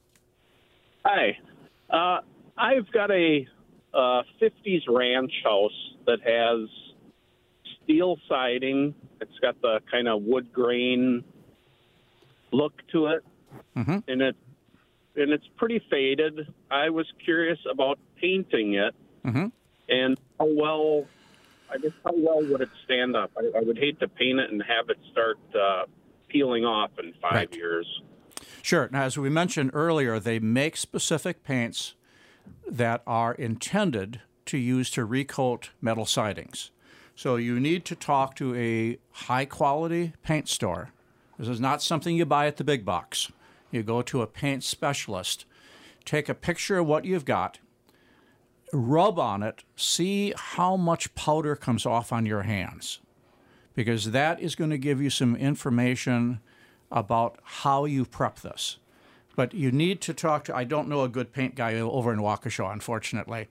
Hi. I've got a 50s ranch house that has steel siding. It's got the kind of wood grain look to it, and it's pretty faded. I was curious about painting it, and how well would it stand up? I would hate to paint it and have it start peeling off in 5 years. Sure. Now, as we mentioned earlier, they make specific paints that are intended to use to recoat metal sidings. So you need to talk to a high-quality paint store. This is not something you buy at the big box. You go to a paint specialist, take a picture of what you've got, rub on it, see how much powder comes off on your hands, because that is going to give you some information about how you prep this. But you need to talk to, I don't know a good paint guy over in Waukesha, unfortunately.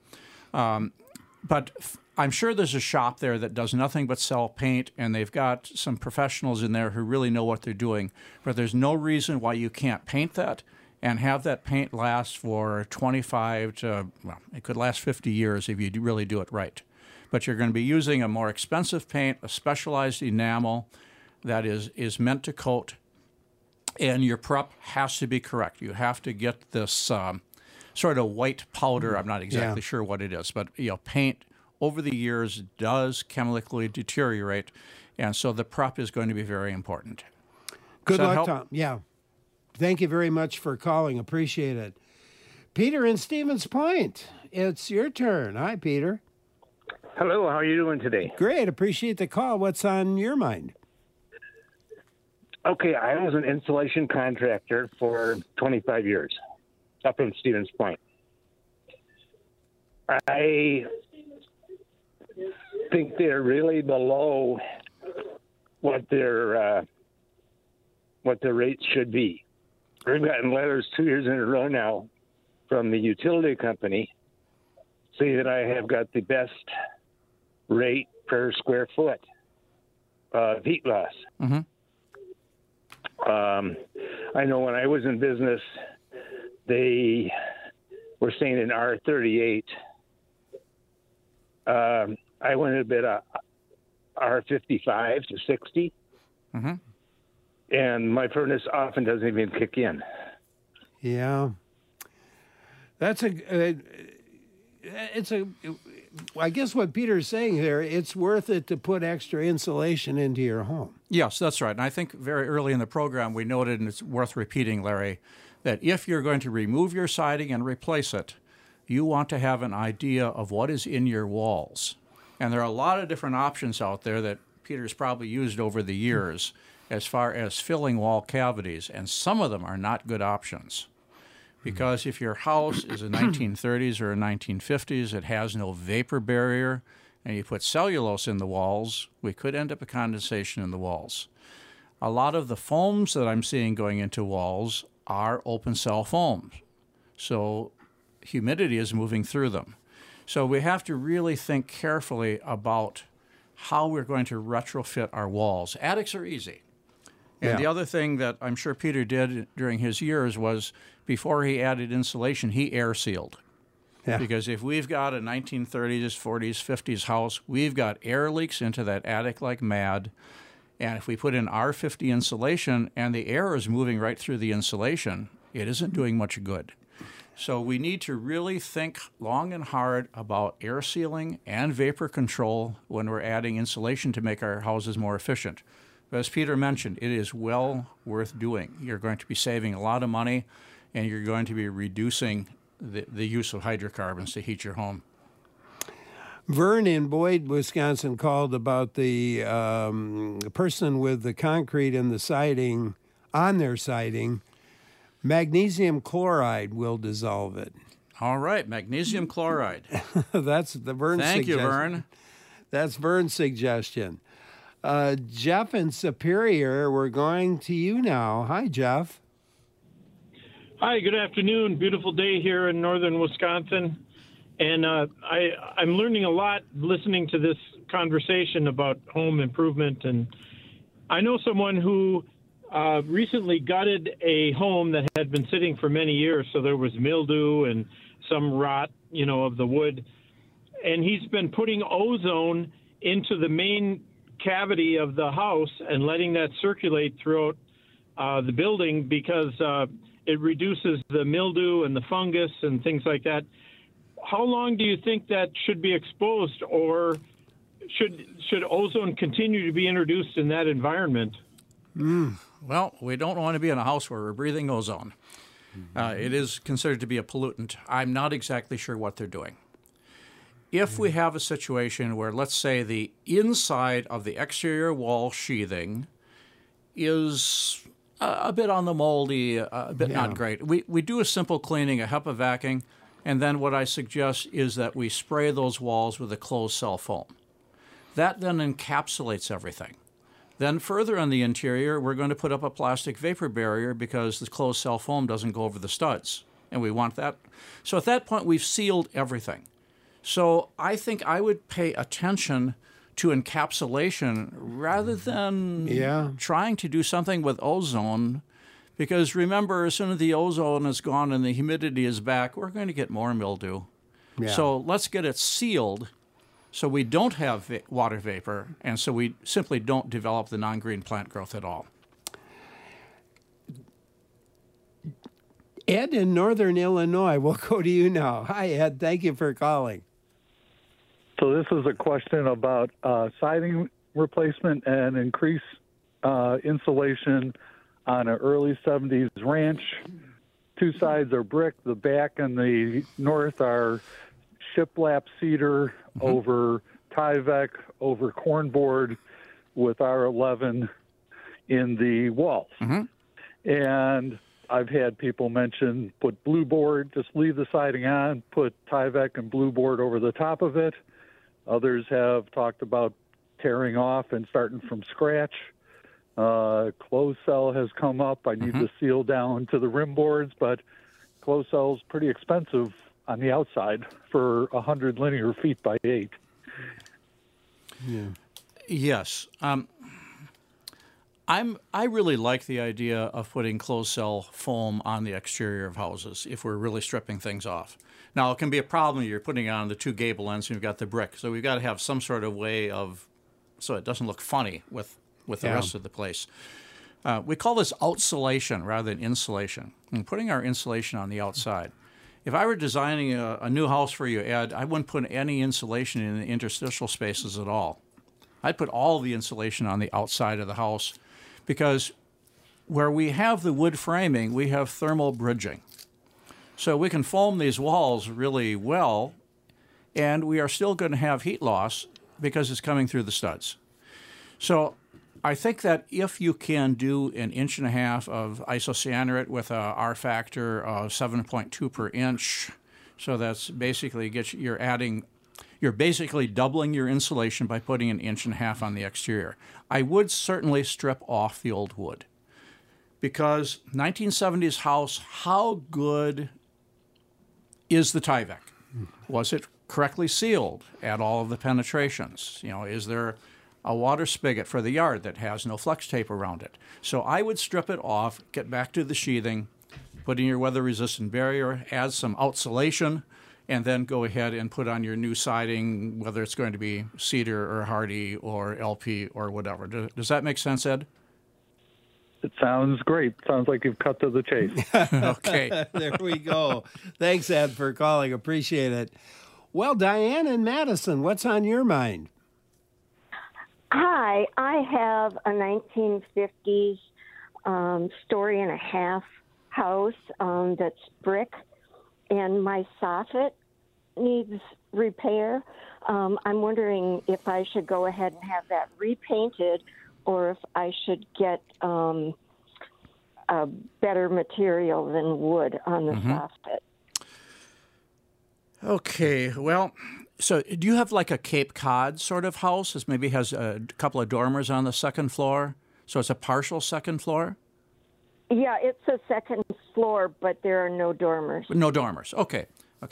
But I'm sure there's a shop there that does nothing but sell paint, and they've got some professionals in there who really know what they're doing. But there's no reason why you can't paint that and have that paint last for 25 to, well, it could last 50 years if you really do it right. But you're going to be using a more expensive paint, a specialized enamel that is meant to coat, and your prep has to be correct. You have to get this sort of white powder. I'm not exactly sure what it is, but paint over the years does chemically deteriorate, and so the prep is going to be very important. Good luck, Tom. Yeah. Thank you very much for calling. Appreciate it. Peter in Stevens Point, it's your turn. Hi, Peter. Hello, how are you doing today? Great. Appreciate the call. What's on your mind? Okay, I was an insulation contractor for 25 years up in Stevens Point. I think they're really below what their rates should be. We've gotten letters 2 years in a row now from the utility company saying that I have got the best rate per square foot of heat loss. I know when I was in business, they were saying in R38. I went a bit R55 to 60. And my furnace often doesn't even kick in. Yeah. That's I guess what Peter's saying here, it's worth it to put extra insulation into your home. Yes, that's right. And I think very early in the program we noted, and it's worth repeating, Larry, that if you're going to remove your siding and replace it, you want to have an idea of what is in your walls. And there are a lot of different options out there that Peter's probably used over the years as far as filling wall cavities, and some of them are not good options. Because if your house is a 1930s or a 1950s, it has no vapor barrier, and you put cellulose in the walls, we could end up with condensation in the walls. A lot of the foams that I'm seeing going into walls are open cell foams. So humidity is moving through them. So we have to really think carefully about how we're going to retrofit our walls. Attics are easy. And the other thing that I'm sure Peter did during his years was before he added insulation, he air sealed. Yeah. Because if we've got a 1930s, 40s, 50s house, we've got air leaks into that attic like mad. And if we put in R50 insulation and the air is moving right through the insulation, it isn't doing much good. So we need to really think long and hard about air sealing and vapor control when we're adding insulation to make our houses more efficient. But as Peter mentioned, it is well worth doing. You're going to be saving a lot of money, and you're going to be reducing the use of hydrocarbons to heat your home. Vern in Boyd, Wisconsin, called about the person with the concrete and the siding on their siding. Magnesium chloride will dissolve it. All right, magnesium chloride. That's the Vern suggestion. Thank you, Vern. That's Vern's suggestion. Jeff in Superior, we're going to you now. Hi, Jeff. Hi, good afternoon. Beautiful day here in northern Wisconsin. And I'm learning a lot listening to this conversation about home improvement. And I know someone who recently gutted a home that had been sitting for many years. So there was mildew and some rot, of the wood. And he's been putting ozone into the main cavity of the house and letting that circulate throughout the building because it reduces the mildew and the fungus and things like that. How long do you think that should be exposed, or should ozone continue to be introduced in that environment? Well, we don't want to be in a house where we're breathing ozone. It is considered to be a pollutant. I'm not exactly sure what they're doing. If we have a situation where, let's say, the inside of the exterior wall sheathing is a bit on the moldy, a bit not great, we do a simple cleaning, a HEPA vacuuming, and then what I suggest is that we spray those walls with a closed cell foam. That then encapsulates everything. Then further on the interior, we're going to put up a plastic vapor barrier because the closed cell foam doesn't go over the studs, and we want that. So at that point, we've sealed everything. So I think I would pay attention to encapsulation rather than trying to do something with ozone, because remember, as soon as the ozone is gone and the humidity is back, we're going to get more mildew. Yeah. So let's get it sealed so we don't have water vapor, and so we simply don't develop the non-green plant growth at all. Ed in northern Illinois, we'll go to you now. Hi, Ed. Thank you for calling. So this is a question about siding replacement and increased insulation on an early 70s ranch. Two sides are brick. The back and the north are shiplap cedar over Tyvek, over cornboard with R11 in the walls. And I've had people mention put blue board, just leave the siding on, put Tyvek and blue board over the top of it. Others have talked about tearing off and starting from scratch. Closed cell has come up. I need to seal down to the rim boards, but closed cell is pretty expensive on the outside for 100 linear feet by 8. Yes. I really like the idea of putting closed cell foam on the exterior of houses if we're really stripping things off. Now, it can be a problem you're putting it on the two gable ends and you've got the brick. So we've got to have some sort of way of, so it doesn't look funny with the rest of the place. We call this outsolation rather than insulation. And putting our insulation on the outside. If I were designing a new house for you, Ed, I wouldn't put any insulation in the interstitial spaces at all. I'd put all the insulation on the outside of the house because where we have the wood framing, we have thermal bridging. So we can foam these walls really well, and we are still going to have heat loss because it's coming through the studs. So I think that if you can do 1.5 inches of isocyanurate with a R factor of 7.2 per inch, so that's basically you're basically doubling your insulation by putting 1.5 inches on the exterior. I would certainly strip off the old wood because 1970s house, how good is the Tyvek? Was it correctly sealed at all of the penetrations? You know, is there a water spigot for the yard that has no flex tape around it? So I would strip it off, get back to the sheathing, put in your weather-resistant barrier, add some outsulation, and then go ahead and put on your new siding, whether it's going to be cedar or hardy or LP or whatever. Does that make sense, Ed? It sounds great. Sounds like you've cut to the chase. Okay. There we go. Thanks, Ed, for calling. Appreciate it. Well, Diane and Madison, what's on your mind? Hi, I have a 1950s story and a half house that's brick, and my soffit needs repair. I'm wondering if I should go ahead and have that repainted, or if I should get a better material than wood on the soffit. Okay, well, so do you have like a Cape Cod sort of house? This maybe has a couple of dormers on the second floor, so it's a partial second floor? Yeah, it's a second floor, but there are no dormers. No dormers. Okay.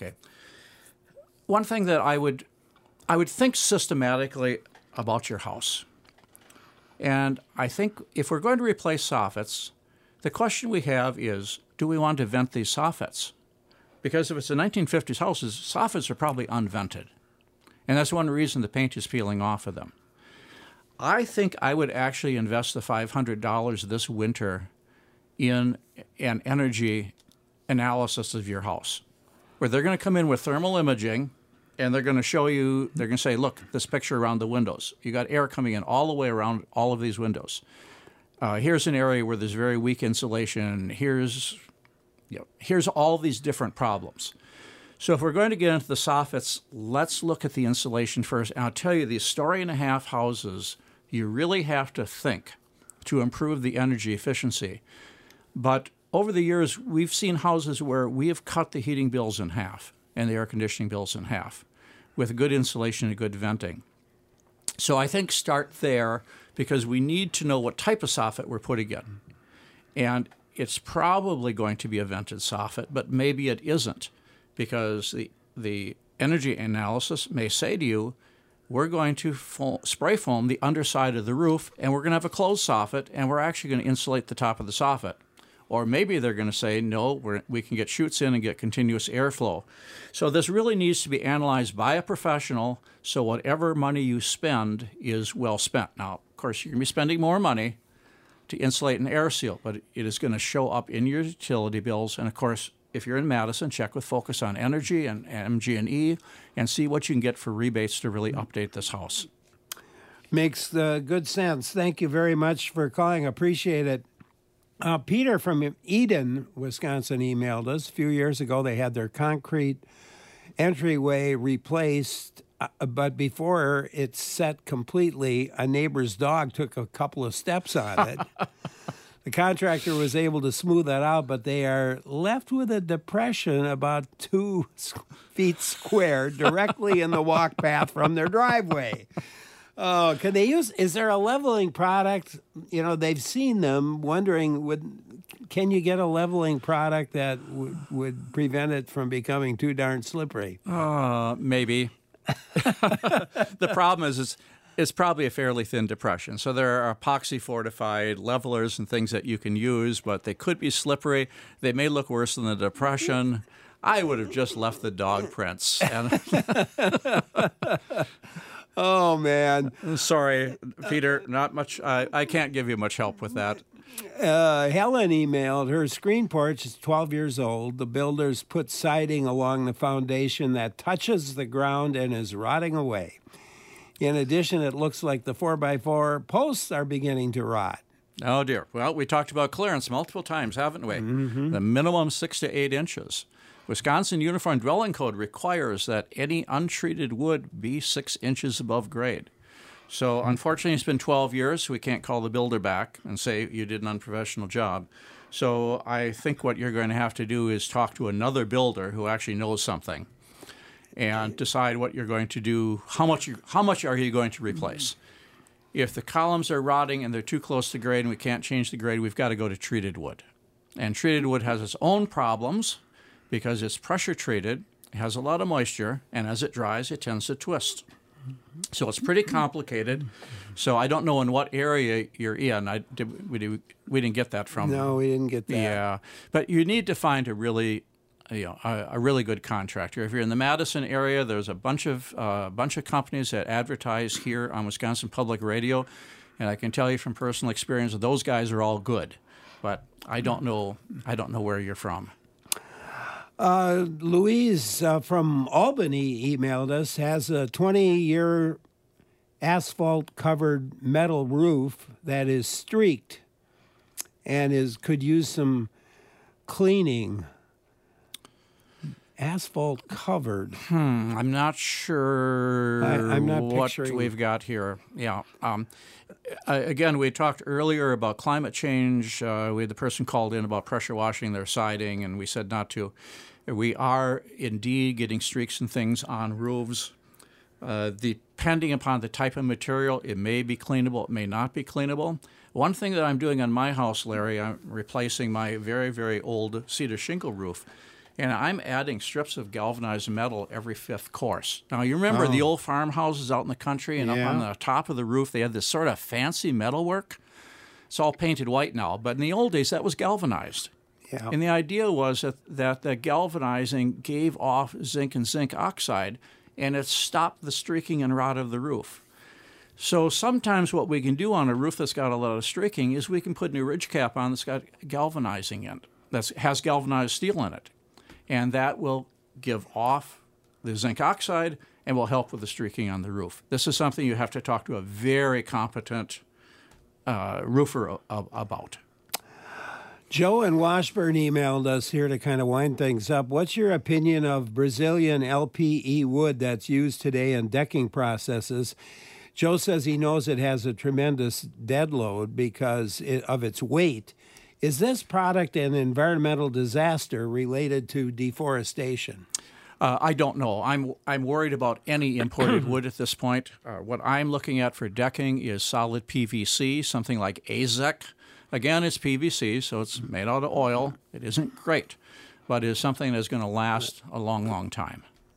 One thing that I would think systematically about your house. And I think if we're going to replace soffits, the question we have is, do we want to vent these soffits? Because if it's a 1950s house, soffits are probably unvented. And that's one reason the paint is peeling off of them. I think I would actually invest the $500 this winter in an energy analysis of your house, where they're going to come in with thermal imaging, and they're going to show you, they're going to say, look, this picture around the windows. You got air coming in all the way around all of these windows. Here's an area where there's very weak insulation. Here's all these different problems. So if we're going to get into the soffits, let's look at the insulation first. And I'll tell you, these story-and-a-half houses, you really have to think to improve the energy efficiency. But over the years, we've seen houses where we have cut the heating bills in half and the air conditioning bills in half with good insulation and good venting. So I think start there, because we need to know what type of soffit we're putting in. And it's probably going to be a vented soffit, but maybe it isn't, because the energy analysis may say to you, we're going to spray foam the underside of the roof, and we're going to have a closed soffit, and we're actually going to insulate the top of the soffit. Or maybe they're going to say, no, we can get chutes in and get continuous airflow. So this really needs to be analyzed by a professional, so whatever money you spend is well spent. Now, of course, you're going to be spending more money to insulate and air seal, but it is going to show up in your utility bills. And, of course, if you're in Madison, check with Focus on Energy and MG&E and see what you can get for rebates to really update this house. Makes good sense. Thank you very much for calling. Appreciate it. Peter from Eden, Wisconsin, emailed us. A few years ago, they had their concrete entryway replaced, but before it's set completely, a neighbor's dog took a couple of steps on it. The contractor was able to smooth that out, but they are left with a depression about 2 feet square directly in the walk path from their driveway. Oh, can they use? Is there a leveling product? You know, they've seen them, wondering, can you get a leveling product that would prevent it from becoming too darn slippery? Maybe. The problem is it's probably a fairly thin depression. So there are epoxy fortified levelers and things that you can use, but they could be slippery. They may look worse than the depression. I would have just left the dog prints. Oh, man. Sorry, Peter, not much. I can't give you much help with that. Helen emailed, her screen porch is 12 years old. The builders put siding along the foundation that touches the ground and is rotting away. In addition, it looks like the 4x4 posts are beginning to rot. Oh, dear. Well, we talked about clearance multiple times, haven't we? Mm-hmm. The minimum 6 to 8 inches. Wisconsin Uniform Dwelling Code requires that any untreated wood be 6 inches above grade. So, unfortunately, it's been 12 years. So we can't call the builder back and say you did an unprofessional job. So I think what you're going to have to do is talk to another builder who actually knows something and decide what you're going to do. How much are you going to replace? If the columns are rotting and they're too close to grade and we can't change the grade, we've got to go to treated wood. And treated wood has its own problems, because it's pressure treated, it has a lot of moisture, and as it dries, it tends to twist. So it's pretty complicated. So I don't know in what area you're in. We didn't get that from. No, we didn't get that. Yeah, but you need to find a really good contractor. If you're in the Madison area, there's a bunch of companies that advertise here on Wisconsin Public Radio, and I can tell you from personal experience that those guys are all good. But I don't know where you're from. Louise from Albany emailed us, has a 20-year asphalt-covered metal roof that is streaked and could use some cleaning. Asphalt covered. I'm not sure I'm not what picturing. we've got here. Yeah. Again, we talked earlier about climate change. We had the person called in about pressure washing their siding, and we said not to. We are indeed getting streaks and things on roofs. Depending upon the type of material, it may be cleanable, it may not be cleanable. One thing that I'm doing on my house, Larry, I'm replacing my very, very old cedar shingle roof, and I'm adding strips of galvanized metal every fifth course. Now, you remember the old farmhouses out in the country, and up on the top of the roof, they had this sort of fancy metalwork. It's all painted white now, but in the old days, that was galvanized. Yeah. And the idea was that the galvanizing gave off zinc and zinc oxide, and it stopped the streaking and rot of the roof. So sometimes what we can do on a roof that's got a lot of streaking is we can put a new ridge cap on that's got galvanizing in it, that has galvanized steel in it. And that will give off the zinc oxide and will help with the streaking on the roof. This is something you have to talk to a very competent roofer about. Joe in Washburn emailed us here to kind of wind things up. What's your opinion of Brazilian LPE wood that's used today in decking processes? Joe says he knows it has a tremendous dead load because of its weight. Is this product an environmental disaster related to deforestation? I don't know. I'm worried about any imported wood at this point. What I'm looking at for decking is solid PVC, something like AZEK. Again, it's PVC, so it's made out of oil. It isn't great, but it's something that's going to last a long, long time.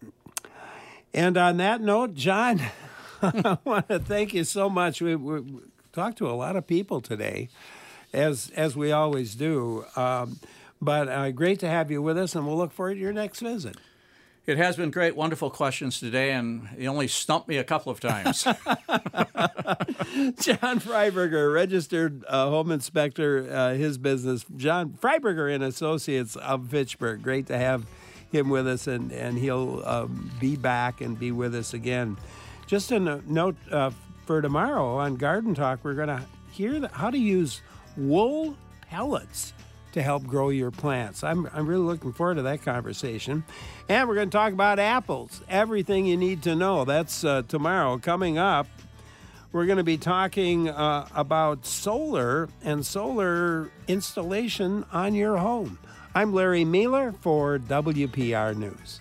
And on that note, John, I want to thank you so much. We talked to a lot of people today, as we always do. But great to have you with us, and we'll look forward to your next visit. It has been great, wonderful questions today, and you only stumped me a couple of times. John Freiberger, registered home inspector, his business, John Freiberger and Associates of Fitchburg. Great to have him with us, and he'll be back and be with us again. Just a note for tomorrow on Garden Talk, we're going to hear how to use wool pellets to help grow your plants. I'm really looking forward to that conversation. And we're going to talk about apples, everything you need to know. That's tomorrow. Coming up, we're going to be talking about solar and solar installation on your home. I'm Larry Mealer for WPR News.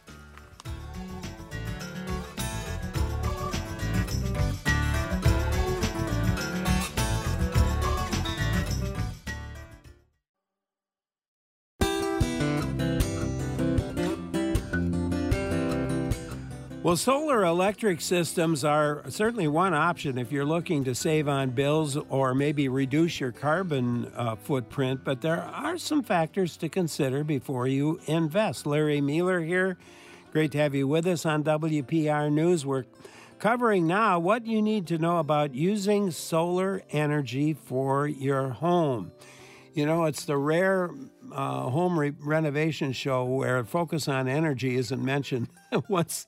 Well, solar electric systems are certainly one option if you're looking to save on bills or maybe reduce your carbon footprint, but there are some factors to consider before you invest. Larry Mealer here. Great to have you with us on WPR News. We're covering now what you need to know about using solar energy for your home. You know, it's the rare home renovation show where Focus on Energy isn't mentioned at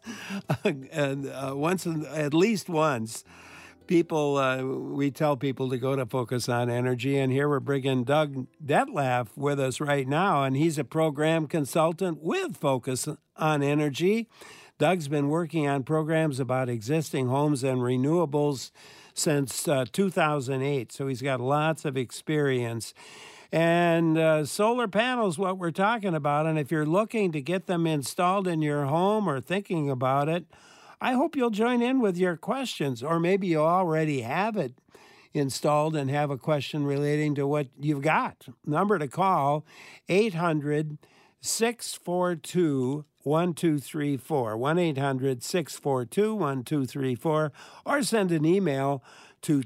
least once. We tell people to go to Focus on Energy, and here we're bringing Doug Dettlaff with us right now, and he's a program consultant with Focus on Energy. Doug's been working on programs about existing homes and renewables since 2008, so he's got lots of experience. And solar panels, what we're talking about, and if you're looking to get them installed in your home or thinking about it, I hope you'll join in with your questions, or maybe you already have it installed and have a question relating to what you've got. Number to call, 800 1-800-642-1234, 1-800-642-1234, or send an email to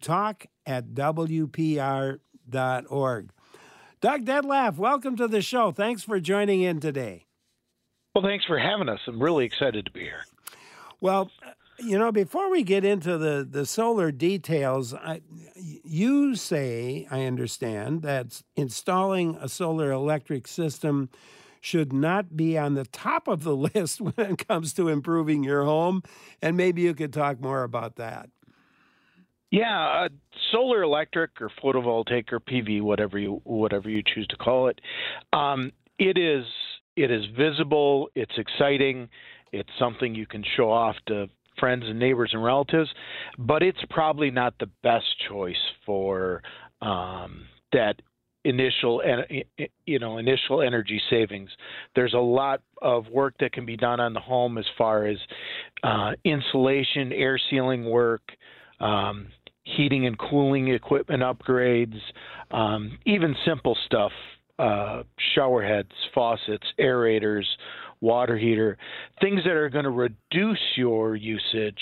talk@wpr.org. Doug Detlaff, welcome to the show. Thanks for joining in today. Well, thanks for having us. I'm really excited to be here. Well, before we get into the solar details, you say, I understand, that installing a solar electric system should not be on the top of the list when it comes to improving your home, and maybe you could talk more about that. Yeah, solar electric or photovoltaic or PV, whatever you choose to call it, it is visible, it's exciting, it's something you can show off to friends and neighbors and relatives, but it's probably not the best choice for that initial energy savings. There's a lot of work that can be done on the home as far as insulation, air sealing work, heating and cooling equipment upgrades, even simple stuff, shower heads, faucets, aerators, water heater, things that are going to reduce your usage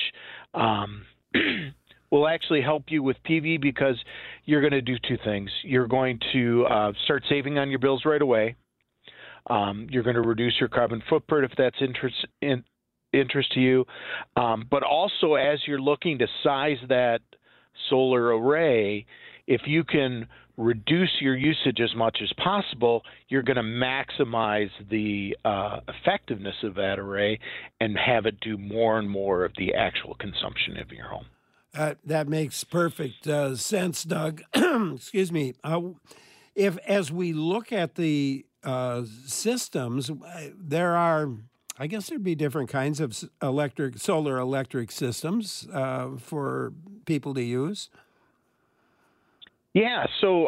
will actually help you with PV because you're going to do two things. You're going to start saving on your bills right away. You're going to reduce your carbon footprint if that's interest to you. But also, as you're looking to size that solar array, if you can reduce your usage as much as possible, you're going to maximize the effectiveness of that array and have it do more and more of the actual consumption of your home. That makes perfect sense, Doug. Excuse me. If as we look at the systems, there are, I guess there'd be different kinds of solar electric systems for people to use. Yeah, so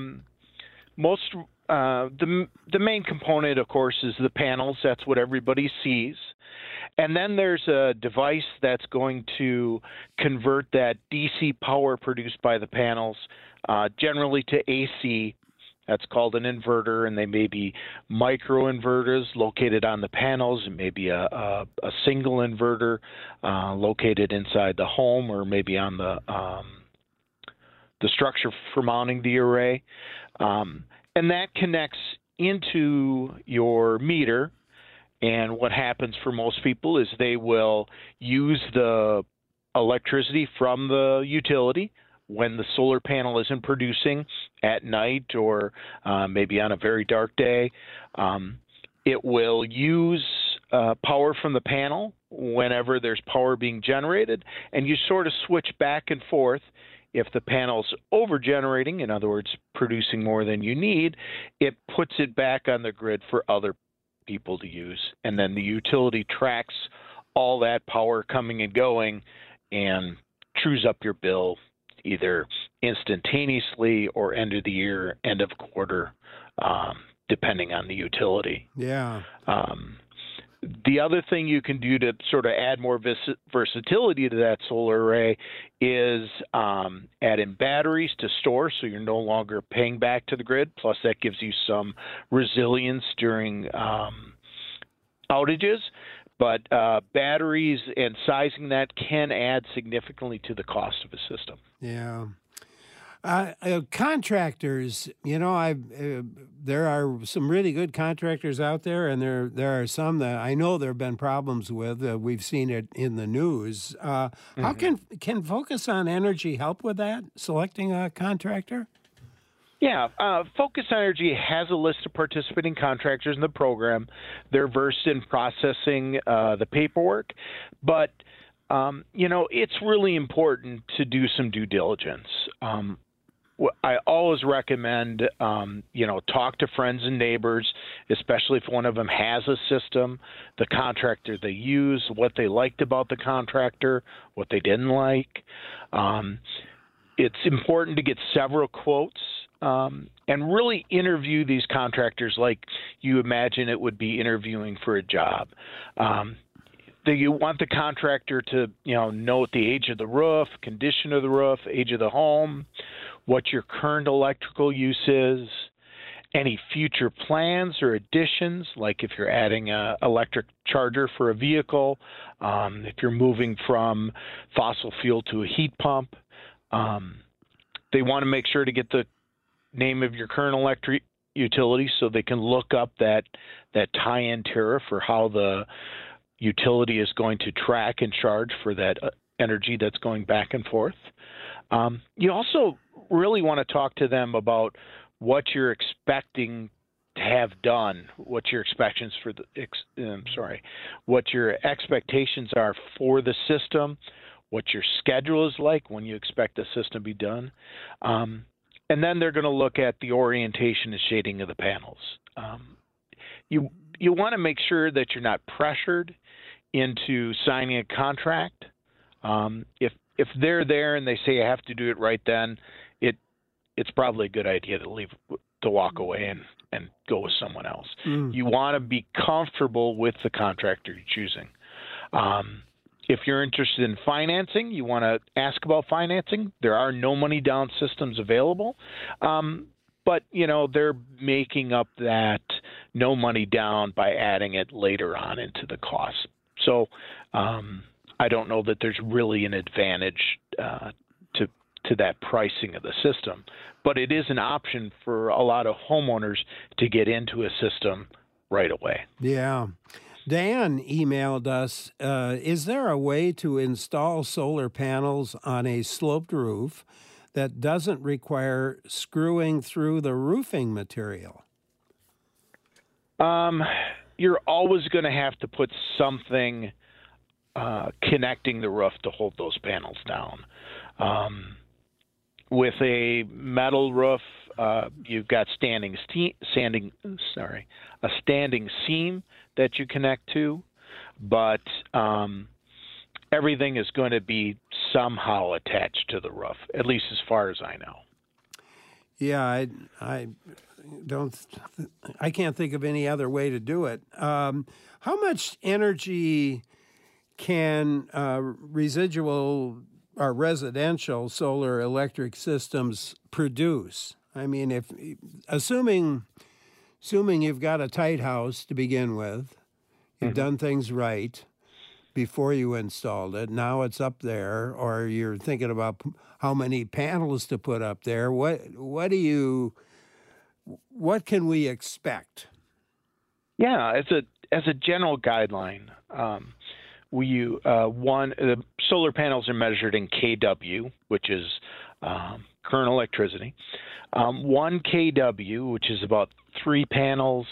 the main component, of course, is the panels. That's what everybody sees. And then there's a device that's going to convert that DC power produced by the panels generally to AC. That's called an inverter, and they may be micro inverters located on the panels. It may be a single inverter located inside the home, or maybe on the structure for mounting the array. And that connects into your meter. And what happens for most people is they will use the electricity from the utility when the solar panel isn't producing at night or maybe on a very dark day. It will use power from the panel whenever there's power being generated, and you sort of switch back and forth. If the panel's over-generating, in other words, producing more than you need, it puts it back on the grid for other people to use. And then the utility tracks all that power coming and going and trues up your bill either instantaneously or end of the year, end of quarter, depending on the utility. Yeah. The other thing you can do to sort of add more versatility to that solar array is add in batteries to store, so you're no longer paying back to the grid. Plus, that gives you some resilience during outages. But batteries and sizing that can add significantly to the cost of a system. Yeah. Contractors, there are some really good contractors out there, and there are some that I know there have been problems with. We've seen it in the news. How can Focus on Energy help with that, selecting a contractor? Yeah, Focus on Energy has a list of participating contractors in the program. They're versed in processing the paperwork, but it's really important to do some due diligence. I always recommend, talk to friends and neighbors, especially if one of them has a system, the contractor they use, what they liked about the contractor, what they didn't like. It's important to get several quotes and really interview these contractors like you imagine it would be interviewing for a job. You want the contractor to, note the age of the roof, condition of the roof, age of the home, what your current electrical use is, any future plans or additions, like if you're adding an electric charger for a vehicle, if you're moving from fossil fuel to a heat pump. They want to make sure to get the name of your current electric utility so they can look up that tie-in tariff or how the utility is going to track and charge for that energy that's going back and forth. You also really want to talk to them about what you're expecting to have done, what your expectations for what your expectations are for the system, what your schedule is like when you expect the system to be done. And then they're going to look at the orientation and shading of the panels. You want to make sure that you're not pressured into signing a contract. If they're there and they say you have to do it right then, it's probably a good idea to walk away and go with someone else. You want to be comfortable with the contractor you're choosing. If you're interested in financing, you want to ask about financing. There are no money down systems available, but they're making up that no money down by adding it later on into the cost. So I don't know that there's really an advantage to that pricing of the system, but it is an option for a lot of homeowners to get into a system right away. Yeah. Dan emailed us, is there a way to install solar panels on a sloped roof that doesn't require screwing through the roofing material? You're always going to have to put something connecting the roof to hold those panels down. With a metal roof, you've got a standing seam that you connect to, but everything is going to be somehow attached to the roof, at least as far as I know. Yeah, I can't think of any other way to do it. How much energy can residential solar electric systems produce? I mean, assuming you've got a tight house to begin with, you've done things right before you installed it, now it's up there, or you're thinking about how many panels to put up there, what can we expect? Yeah, as a general guideline, the solar panels are measured in kW, which is current electricity. 1 kW, which is about 3 panels,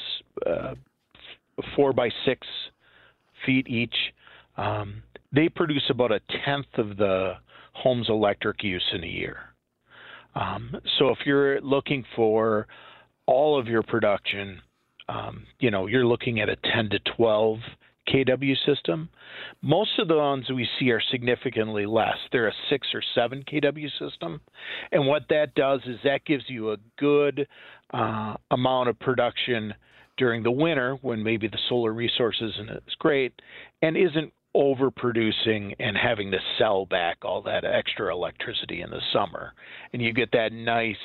4 by 6 feet each, they produce about 1/10 of the home's electric use in a year. So if you're looking for all of your production, you're looking at a 10 to 12 kW system. Most of the ones we see are significantly less. They're a 6 or 7 kW system. And what that does is that gives you a good amount of production during the winter when maybe the solar resource isn't as great and isn't overproducing and having to sell back all that extra electricity in the summer. And you get that nice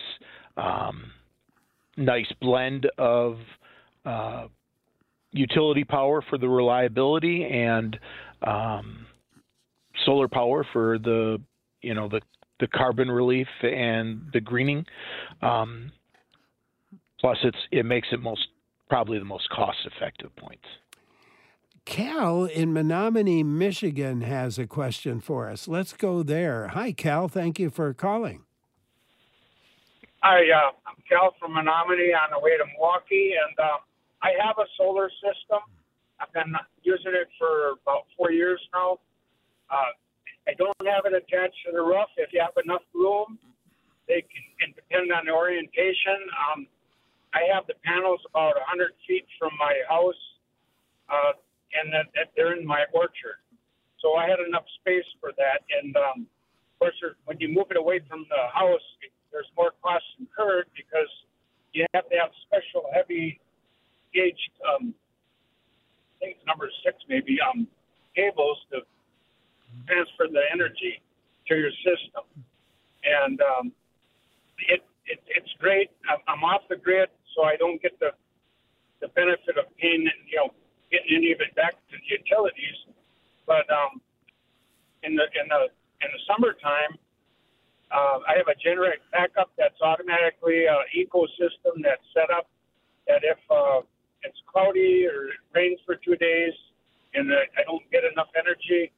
blend of utility power for the reliability and solar power for the carbon relief and the greening. Plus, it makes it probably the most cost-effective points. Cal in Menominee, Michigan has a question for us. Let's go there. Hi, Cal. Thank you for calling. Hi, I'm Cal from Menominee on the way to Milwaukee, and I have a solar system. I've been using it for about 4 years now. I don't have it attached to the roof. If you have enough room, they can depend on the orientation. I have the panels about 100 feet from my house, and they're in my orchard. So I had enough space for that. And, of course, when you move it away from the house, there's more costs incurred because you have to have special heavy gauge, I think it's number 6 maybe, cables to transfer the energy to your system. And it's great. I'm off the grid, so I don't get the benefit of paying, getting any of it back to the utilities. But in the summertime, I have a generator backup that's automatically an ecosystem that's set up that if it's cloudy or it rains for 2 days and I don't get enough energy,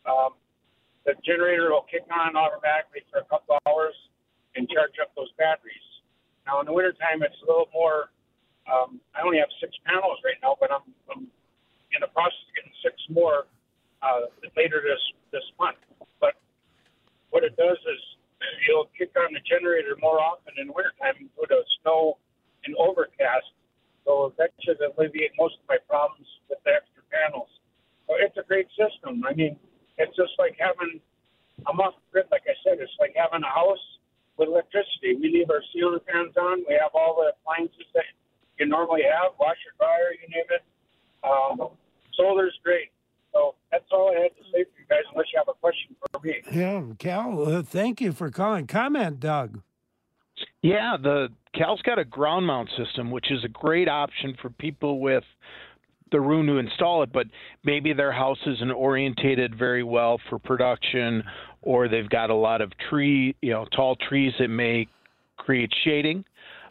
the generator will kick on automatically for a couple hours and charge up those batteries. Now, in the wintertime, it's a little more. I only have 6 panels right now, but I'm in the process of getting 6 more later this month. But what it does is it'll kick on the generator more often in the wintertime due to snow and overcast. So that should alleviate most of my problems with the extra panels. So it's a great system. I mean, it's just like having, I'm off the grid, like I said, it's like having a house with electricity. We leave our ceiling fans on. We have all the appliances that you normally have, washer, dryer, you name it. Solar's great. So that's all I had to say for you guys, unless you have a question for me. Yeah, Cal, thank you for calling. Comment, Doug. Yeah, Cal's got a ground mount system, which is a great option for people with the room to install it, but maybe their house isn't orientated very well for production, or they've got a lot of tall trees that may create shading.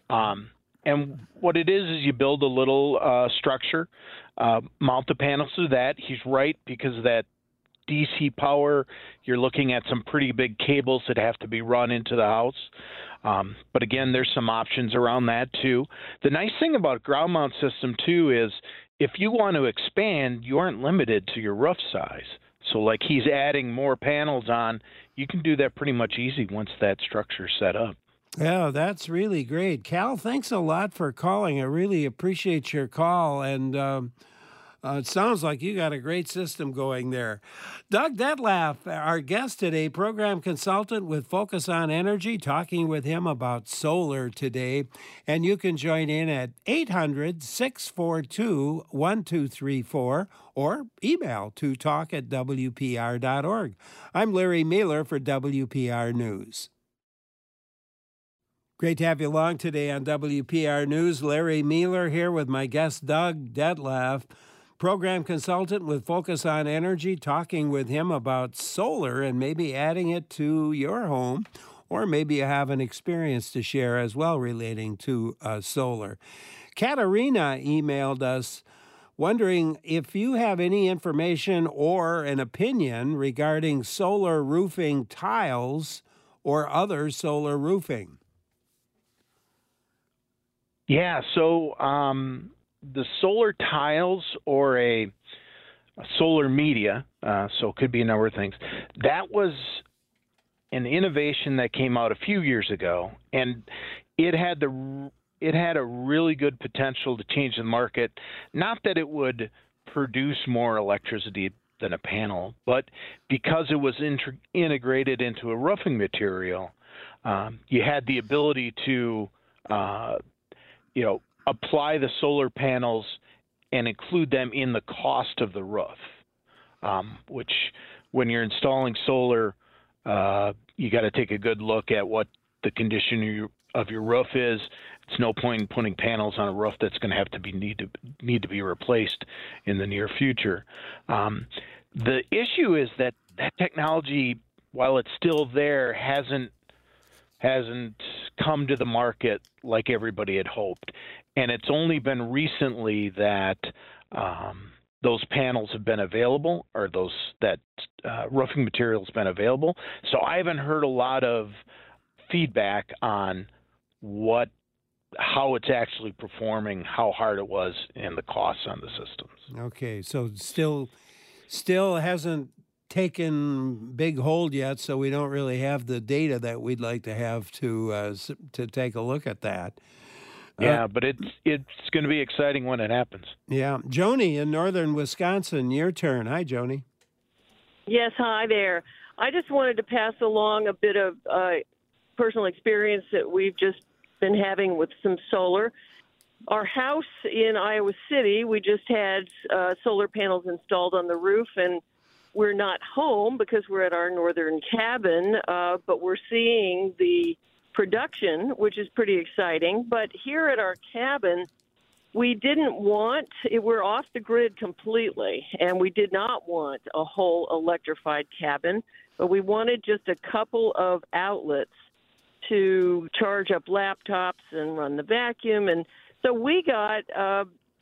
And what it is you build a little structure, mount the panels to that. He's right, because of that DC power, you're looking at some pretty big cables that have to be run into the house. But again, there's some options around that too. The nice thing about a ground mount system too is if you want to expand, you aren't limited to your roof size. So like he's adding more panels on, you can do that pretty much easy once that structure's set up. Yeah, that's really great. Cal, thanks a lot for calling. I really appreciate your call. And it sounds like you got a great system going there. Doug Dettlaff, our guest today, program consultant with Focus on Energy, talking with him about solar today. And you can join in at 800-642-1234 or email to talk@wpr.org. I'm Larry Mehler for WPR News. Great to have you along today on WPR News. Larry Mehler here with my guest, Doug Dettlaff, program consultant with Focus on Energy, talking with him about solar and maybe adding it to your home, or maybe you have an experience to share as well relating to solar. Katarina emailed us wondering if you have any information or an opinion regarding solar roofing tiles or other solar roofing. Yeah, so the solar tiles or a solar media, so it could be a number of things, that was an innovation that came out a few years ago, and it had a really good potential to change the market. Not that it would produce more electricity than a panel, but because it was integrated into a roofing material, you had the ability to apply the solar panels and include them in the cost of the roof, which when you're installing solar, you got to take a good look at what the condition of your roof is. It's no point in putting panels on a roof that's going to have to need to be replaced in the near future. The issue is that technology, while it's still there, hasn't come to the market like everybody had hoped. And it's only been recently that those panels have been available, or that roofing material has been available. So I haven't heard a lot of feedback on how it's actually performing, how hard it was, and the costs on the systems. Okay, so still hasn't taken big hold yet, so we don't really have the data that we'd like to have to take a look at that. Yeah, but it's going to be exciting when it happens. Yeah. Joni in northern Wisconsin, your turn. Hi, Joni. Yes, hi there. I just wanted to pass along a bit of personal experience that we've just been having with some solar. Our house in Iowa City, we just had solar panels installed on the roof, and we're not home because we're at our northern cabin, but we're seeing the production, which is pretty exciting. But here at our cabin, we didn't want, we're off the grid completely, and we did not want a whole electrified cabin, but we wanted just a couple of outlets to charge up laptops and run the vacuum. And so we got a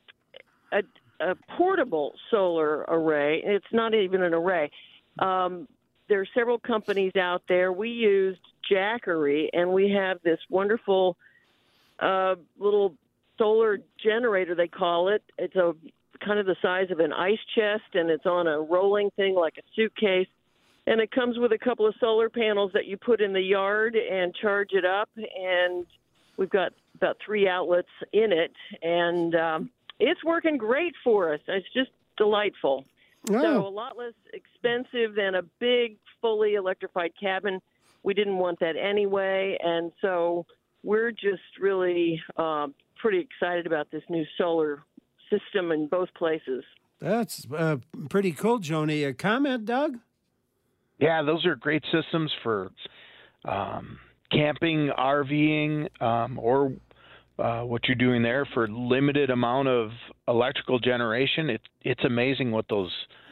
portable solar array. It's not even an array. There are several companies out there. We used Jackery, and we have this wonderful little solar generator, they call it. It's a kind of the size of an ice chest, and it's on a rolling thing like a suitcase. And it comes with a couple of solar panels that you put in the yard and charge it up. And we've got about 3 outlets in it, and it's working great for us. It's just delightful. Oh. So a lot less expensive than a big, fully electrified cabin. We didn't want that anyway, and so we're just really pretty excited about this new solar system in both places. That's pretty cool, Joni. A comment, Doug? Yeah, those are great systems for camping, RVing, or what you're doing there for limited amount of electrical generation. It's amazing what those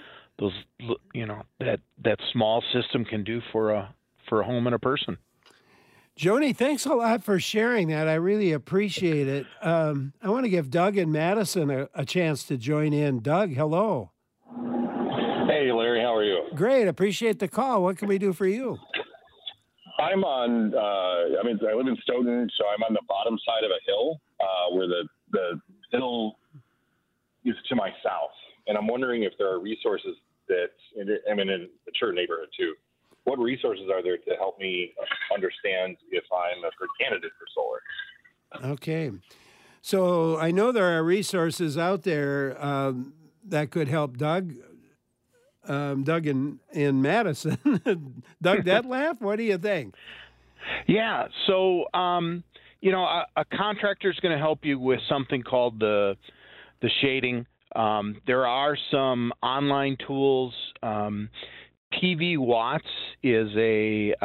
that small system can do for a home and a person. Joni, thanks a lot for sharing that. I really appreciate it. I want to give Doug and Madison a chance to join in. Doug, hello. Hey, Larry, how are you? Great. Appreciate the call. What can we do for you? I'm on, I live in Stoughton, so I'm on the bottom side of a hill where the hill is to my south. And I'm wondering if there are resources I'm in a mature neighborhood too. What resources are there to help me understand if I'm a good candidate for solar? Okay. So I know there are resources out there that could help Doug. Doug in Madison. Doug Detlef, what do you think? Yeah. So, a contractor is going to help you with something called the shading. There are some online tools. PV Watts is a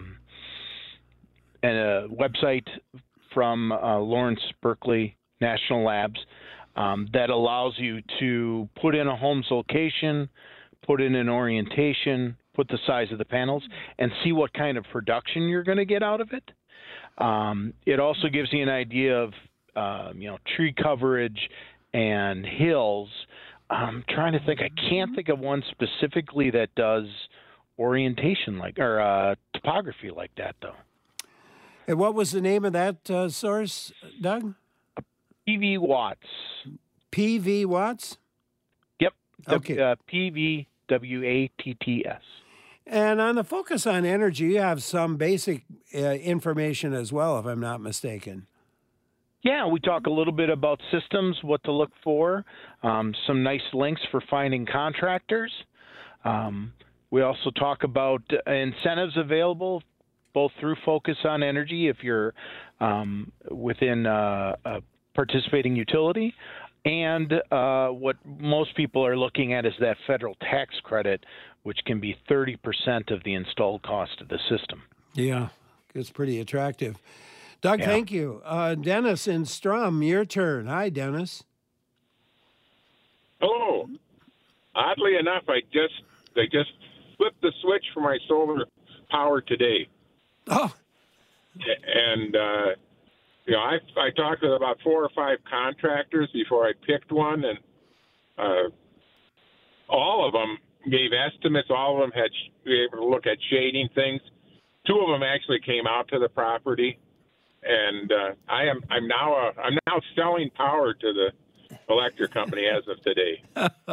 website from Lawrence Berkeley National Labs that allows you to put in a home's location, put in an orientation, put the size of the panels, and see what kind of production you're going to get out of it. It also gives you an idea of tree coverage and hills. I'm trying to think. I can't think of one specifically that does orientation or topography like that, though. And what was the name of that source, Doug? PV Watts. PV Watts? Yep. Okay. PVWATTS. And on the Focus on Energy, you have some basic information as well, if I'm not mistaken. Yeah, we talk a little bit about systems, what to look for, some nice links for finding contractors. We also talk about incentives available both through Focus on Energy if you're within a participating utility, and what most people are looking at is that federal tax credit, which can be 30% of the installed cost of the system. Yeah, it's pretty attractive. Doug, Yeah. Thank you. Dennis in Strum, your turn. Hi, Dennis. Hello. Oddly enough, they just flipped the switch for my solar power today. Oh. And I talked to about 4 or 5 contractors before I picked one, and all of them gave estimates. All of them had were able to look at shading things. 2 of them actually came out to the property. And I'm now selling power to the electric company as of today.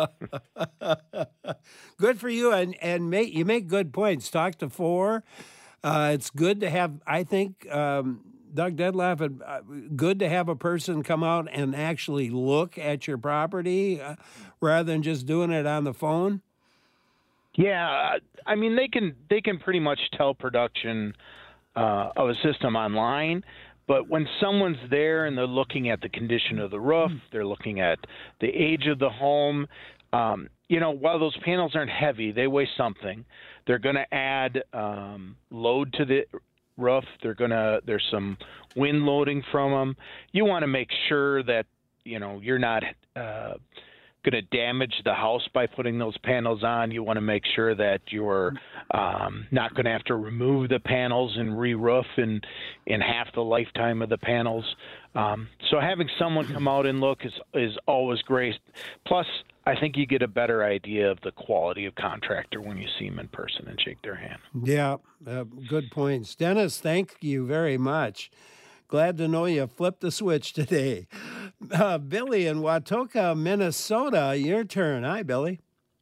Good for you, and you make good points. Talk to 4. It's good to have. I think Doug Detlef, good to have a person come out and actually look at your property rather than just doing it on the phone. Yeah, I mean they can pretty much tell production of a system online, but when someone's there and they're looking at the condition of the roof, they're looking at the age of the home, while those panels aren't heavy, they weigh something. They're going to add load to roof. There's some wind loading from them. You want to make sure that you're not going to damage the house by putting those panels on. You want to make sure that you're not going to have to remove the panels and re-roof in half the lifetime of the panels. So having someone come out and look is always great. Plus, I think you get a better idea of the quality of contractor when you see them in person and shake their hand. Yeah, good points. Dennis, thank you very much. Glad to know you flipped the switch today. Billy in Watoka, Minnesota, your turn. Hi, Billy.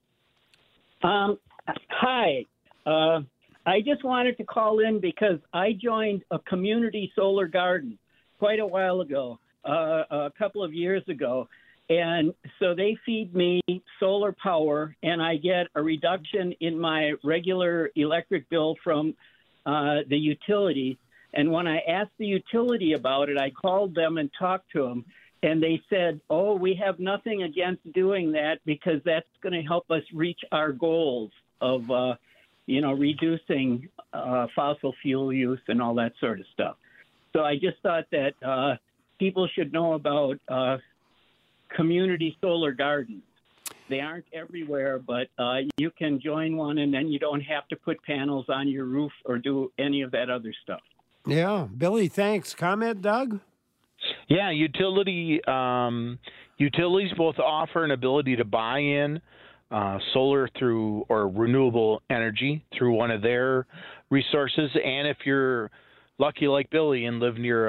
Hi. I just wanted to call in because I joined a community solar garden quite a while ago, a couple of years ago. And so they feed me solar power, and I get a reduction in my regular electric bill from the utility. And when I asked the utility about it, I called them and talked to them, and they said, oh, we have nothing against doing that because that's going to help us reach our goals of, reducing fossil fuel use and all that sort of stuff. So I just thought that people should know about community solar gardens. They aren't everywhere, but you can join one, and then you don't have to put panels on your roof or do any of that other stuff. Yeah. Billy, thanks. Comment, Doug? Yeah, utilities both offer an ability to buy in solar through or renewable energy through one of their resources. And if you're lucky like Billy and live near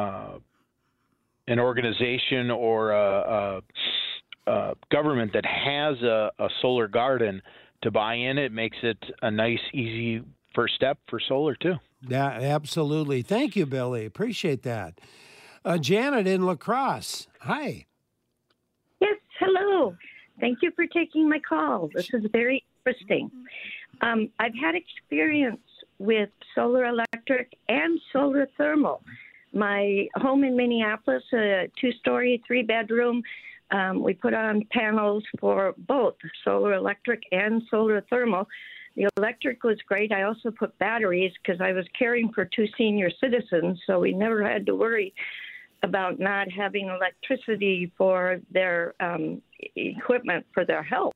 an organization or a government that has a solar garden to buy in, it makes it a nice, easy first step for solar too. Yeah, absolutely. Thank you, Billy. Appreciate that. Janet in La Crosse. Hi. Yes, hello. Thank you for taking my call. This is very interesting. I've had experience with solar electric and solar thermal. My home in Minneapolis, a 2-story, 3-bedroom, we put on panels for both solar electric and solar thermal. The electric was great. I also put batteries because I was caring for 2 senior citizens, so we never had to worry about not having electricity for their equipment for their health.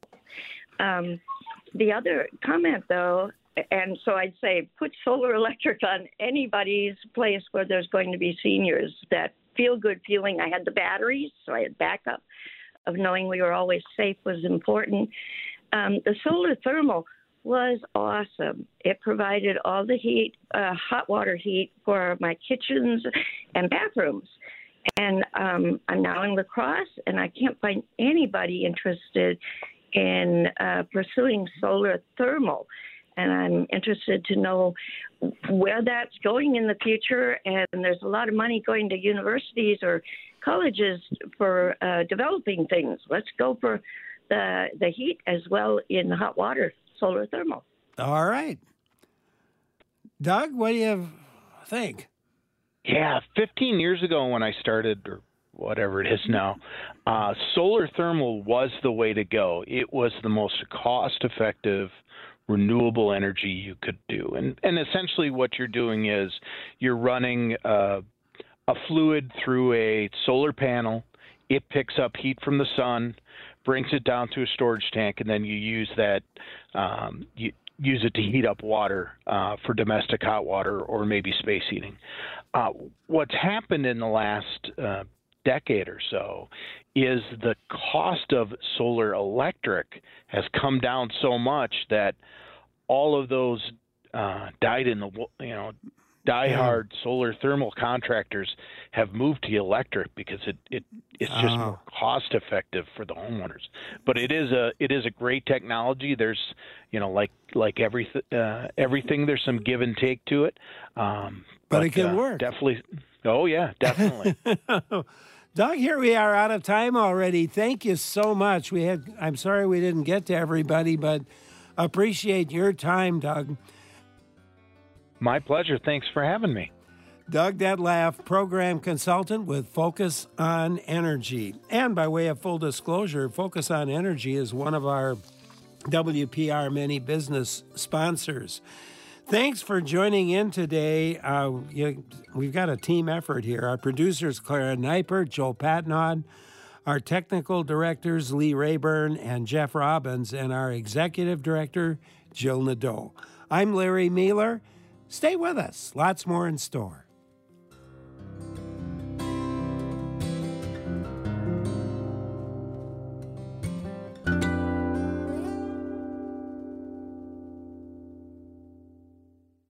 The other comment, though, and so I'd say put solar electric on anybody's place where there's going to be seniors. That feel-good feeling. I had the batteries, so I had backup of knowing we were always safe was important. The solar thermal was awesome. It provided all the heat, hot water heat for my kitchens and bathrooms. And I'm now in La Crosse, and I can't find anybody interested in pursuing solar thermal. And I'm interested to know where that's going in the future. And there's a lot of money going to universities or colleges for developing things. Let's go for the heat as well in the hot water. Solar thermal. All right. Doug, what do you think? Yeah, 15 years ago when I started, or whatever it is now, solar thermal was the way to go. It was the most cost-effective renewable energy you could do. And essentially what you're doing is you're running a fluid through a solar panel. It picks up heat from the sun, brings it down to a storage tank, and then you use that, you use it to heat up water for domestic hot water or maybe space heating. What's happened in the last decade or so is the cost of solar electric has come down so much that all of those diehard solar thermal contractors have moved to electric because it's just more cost effective for the homeowners. But it is a great technology. There's like everything there's some give and take to it. But it can work. Definitely. Oh yeah, definitely. Doug, here we are out of time already. Thank you so much. I'm sorry we didn't get to everybody, but appreciate your time, Doug. My pleasure. Thanks for having me. Doug Detlaff, program consultant with Focus on Energy. And by way of full disclosure, Focus on Energy is one of our WPR Many Business sponsors. Thanks for joining in today. We've got a team effort here. Our producers, Clara Neipert, Joel Patnod, our technical directors, Lee Rayburn and Jeff Robbins, and our executive director, Jill Nadeau. I'm Larry Mealer. Stay with us. Lots more in store.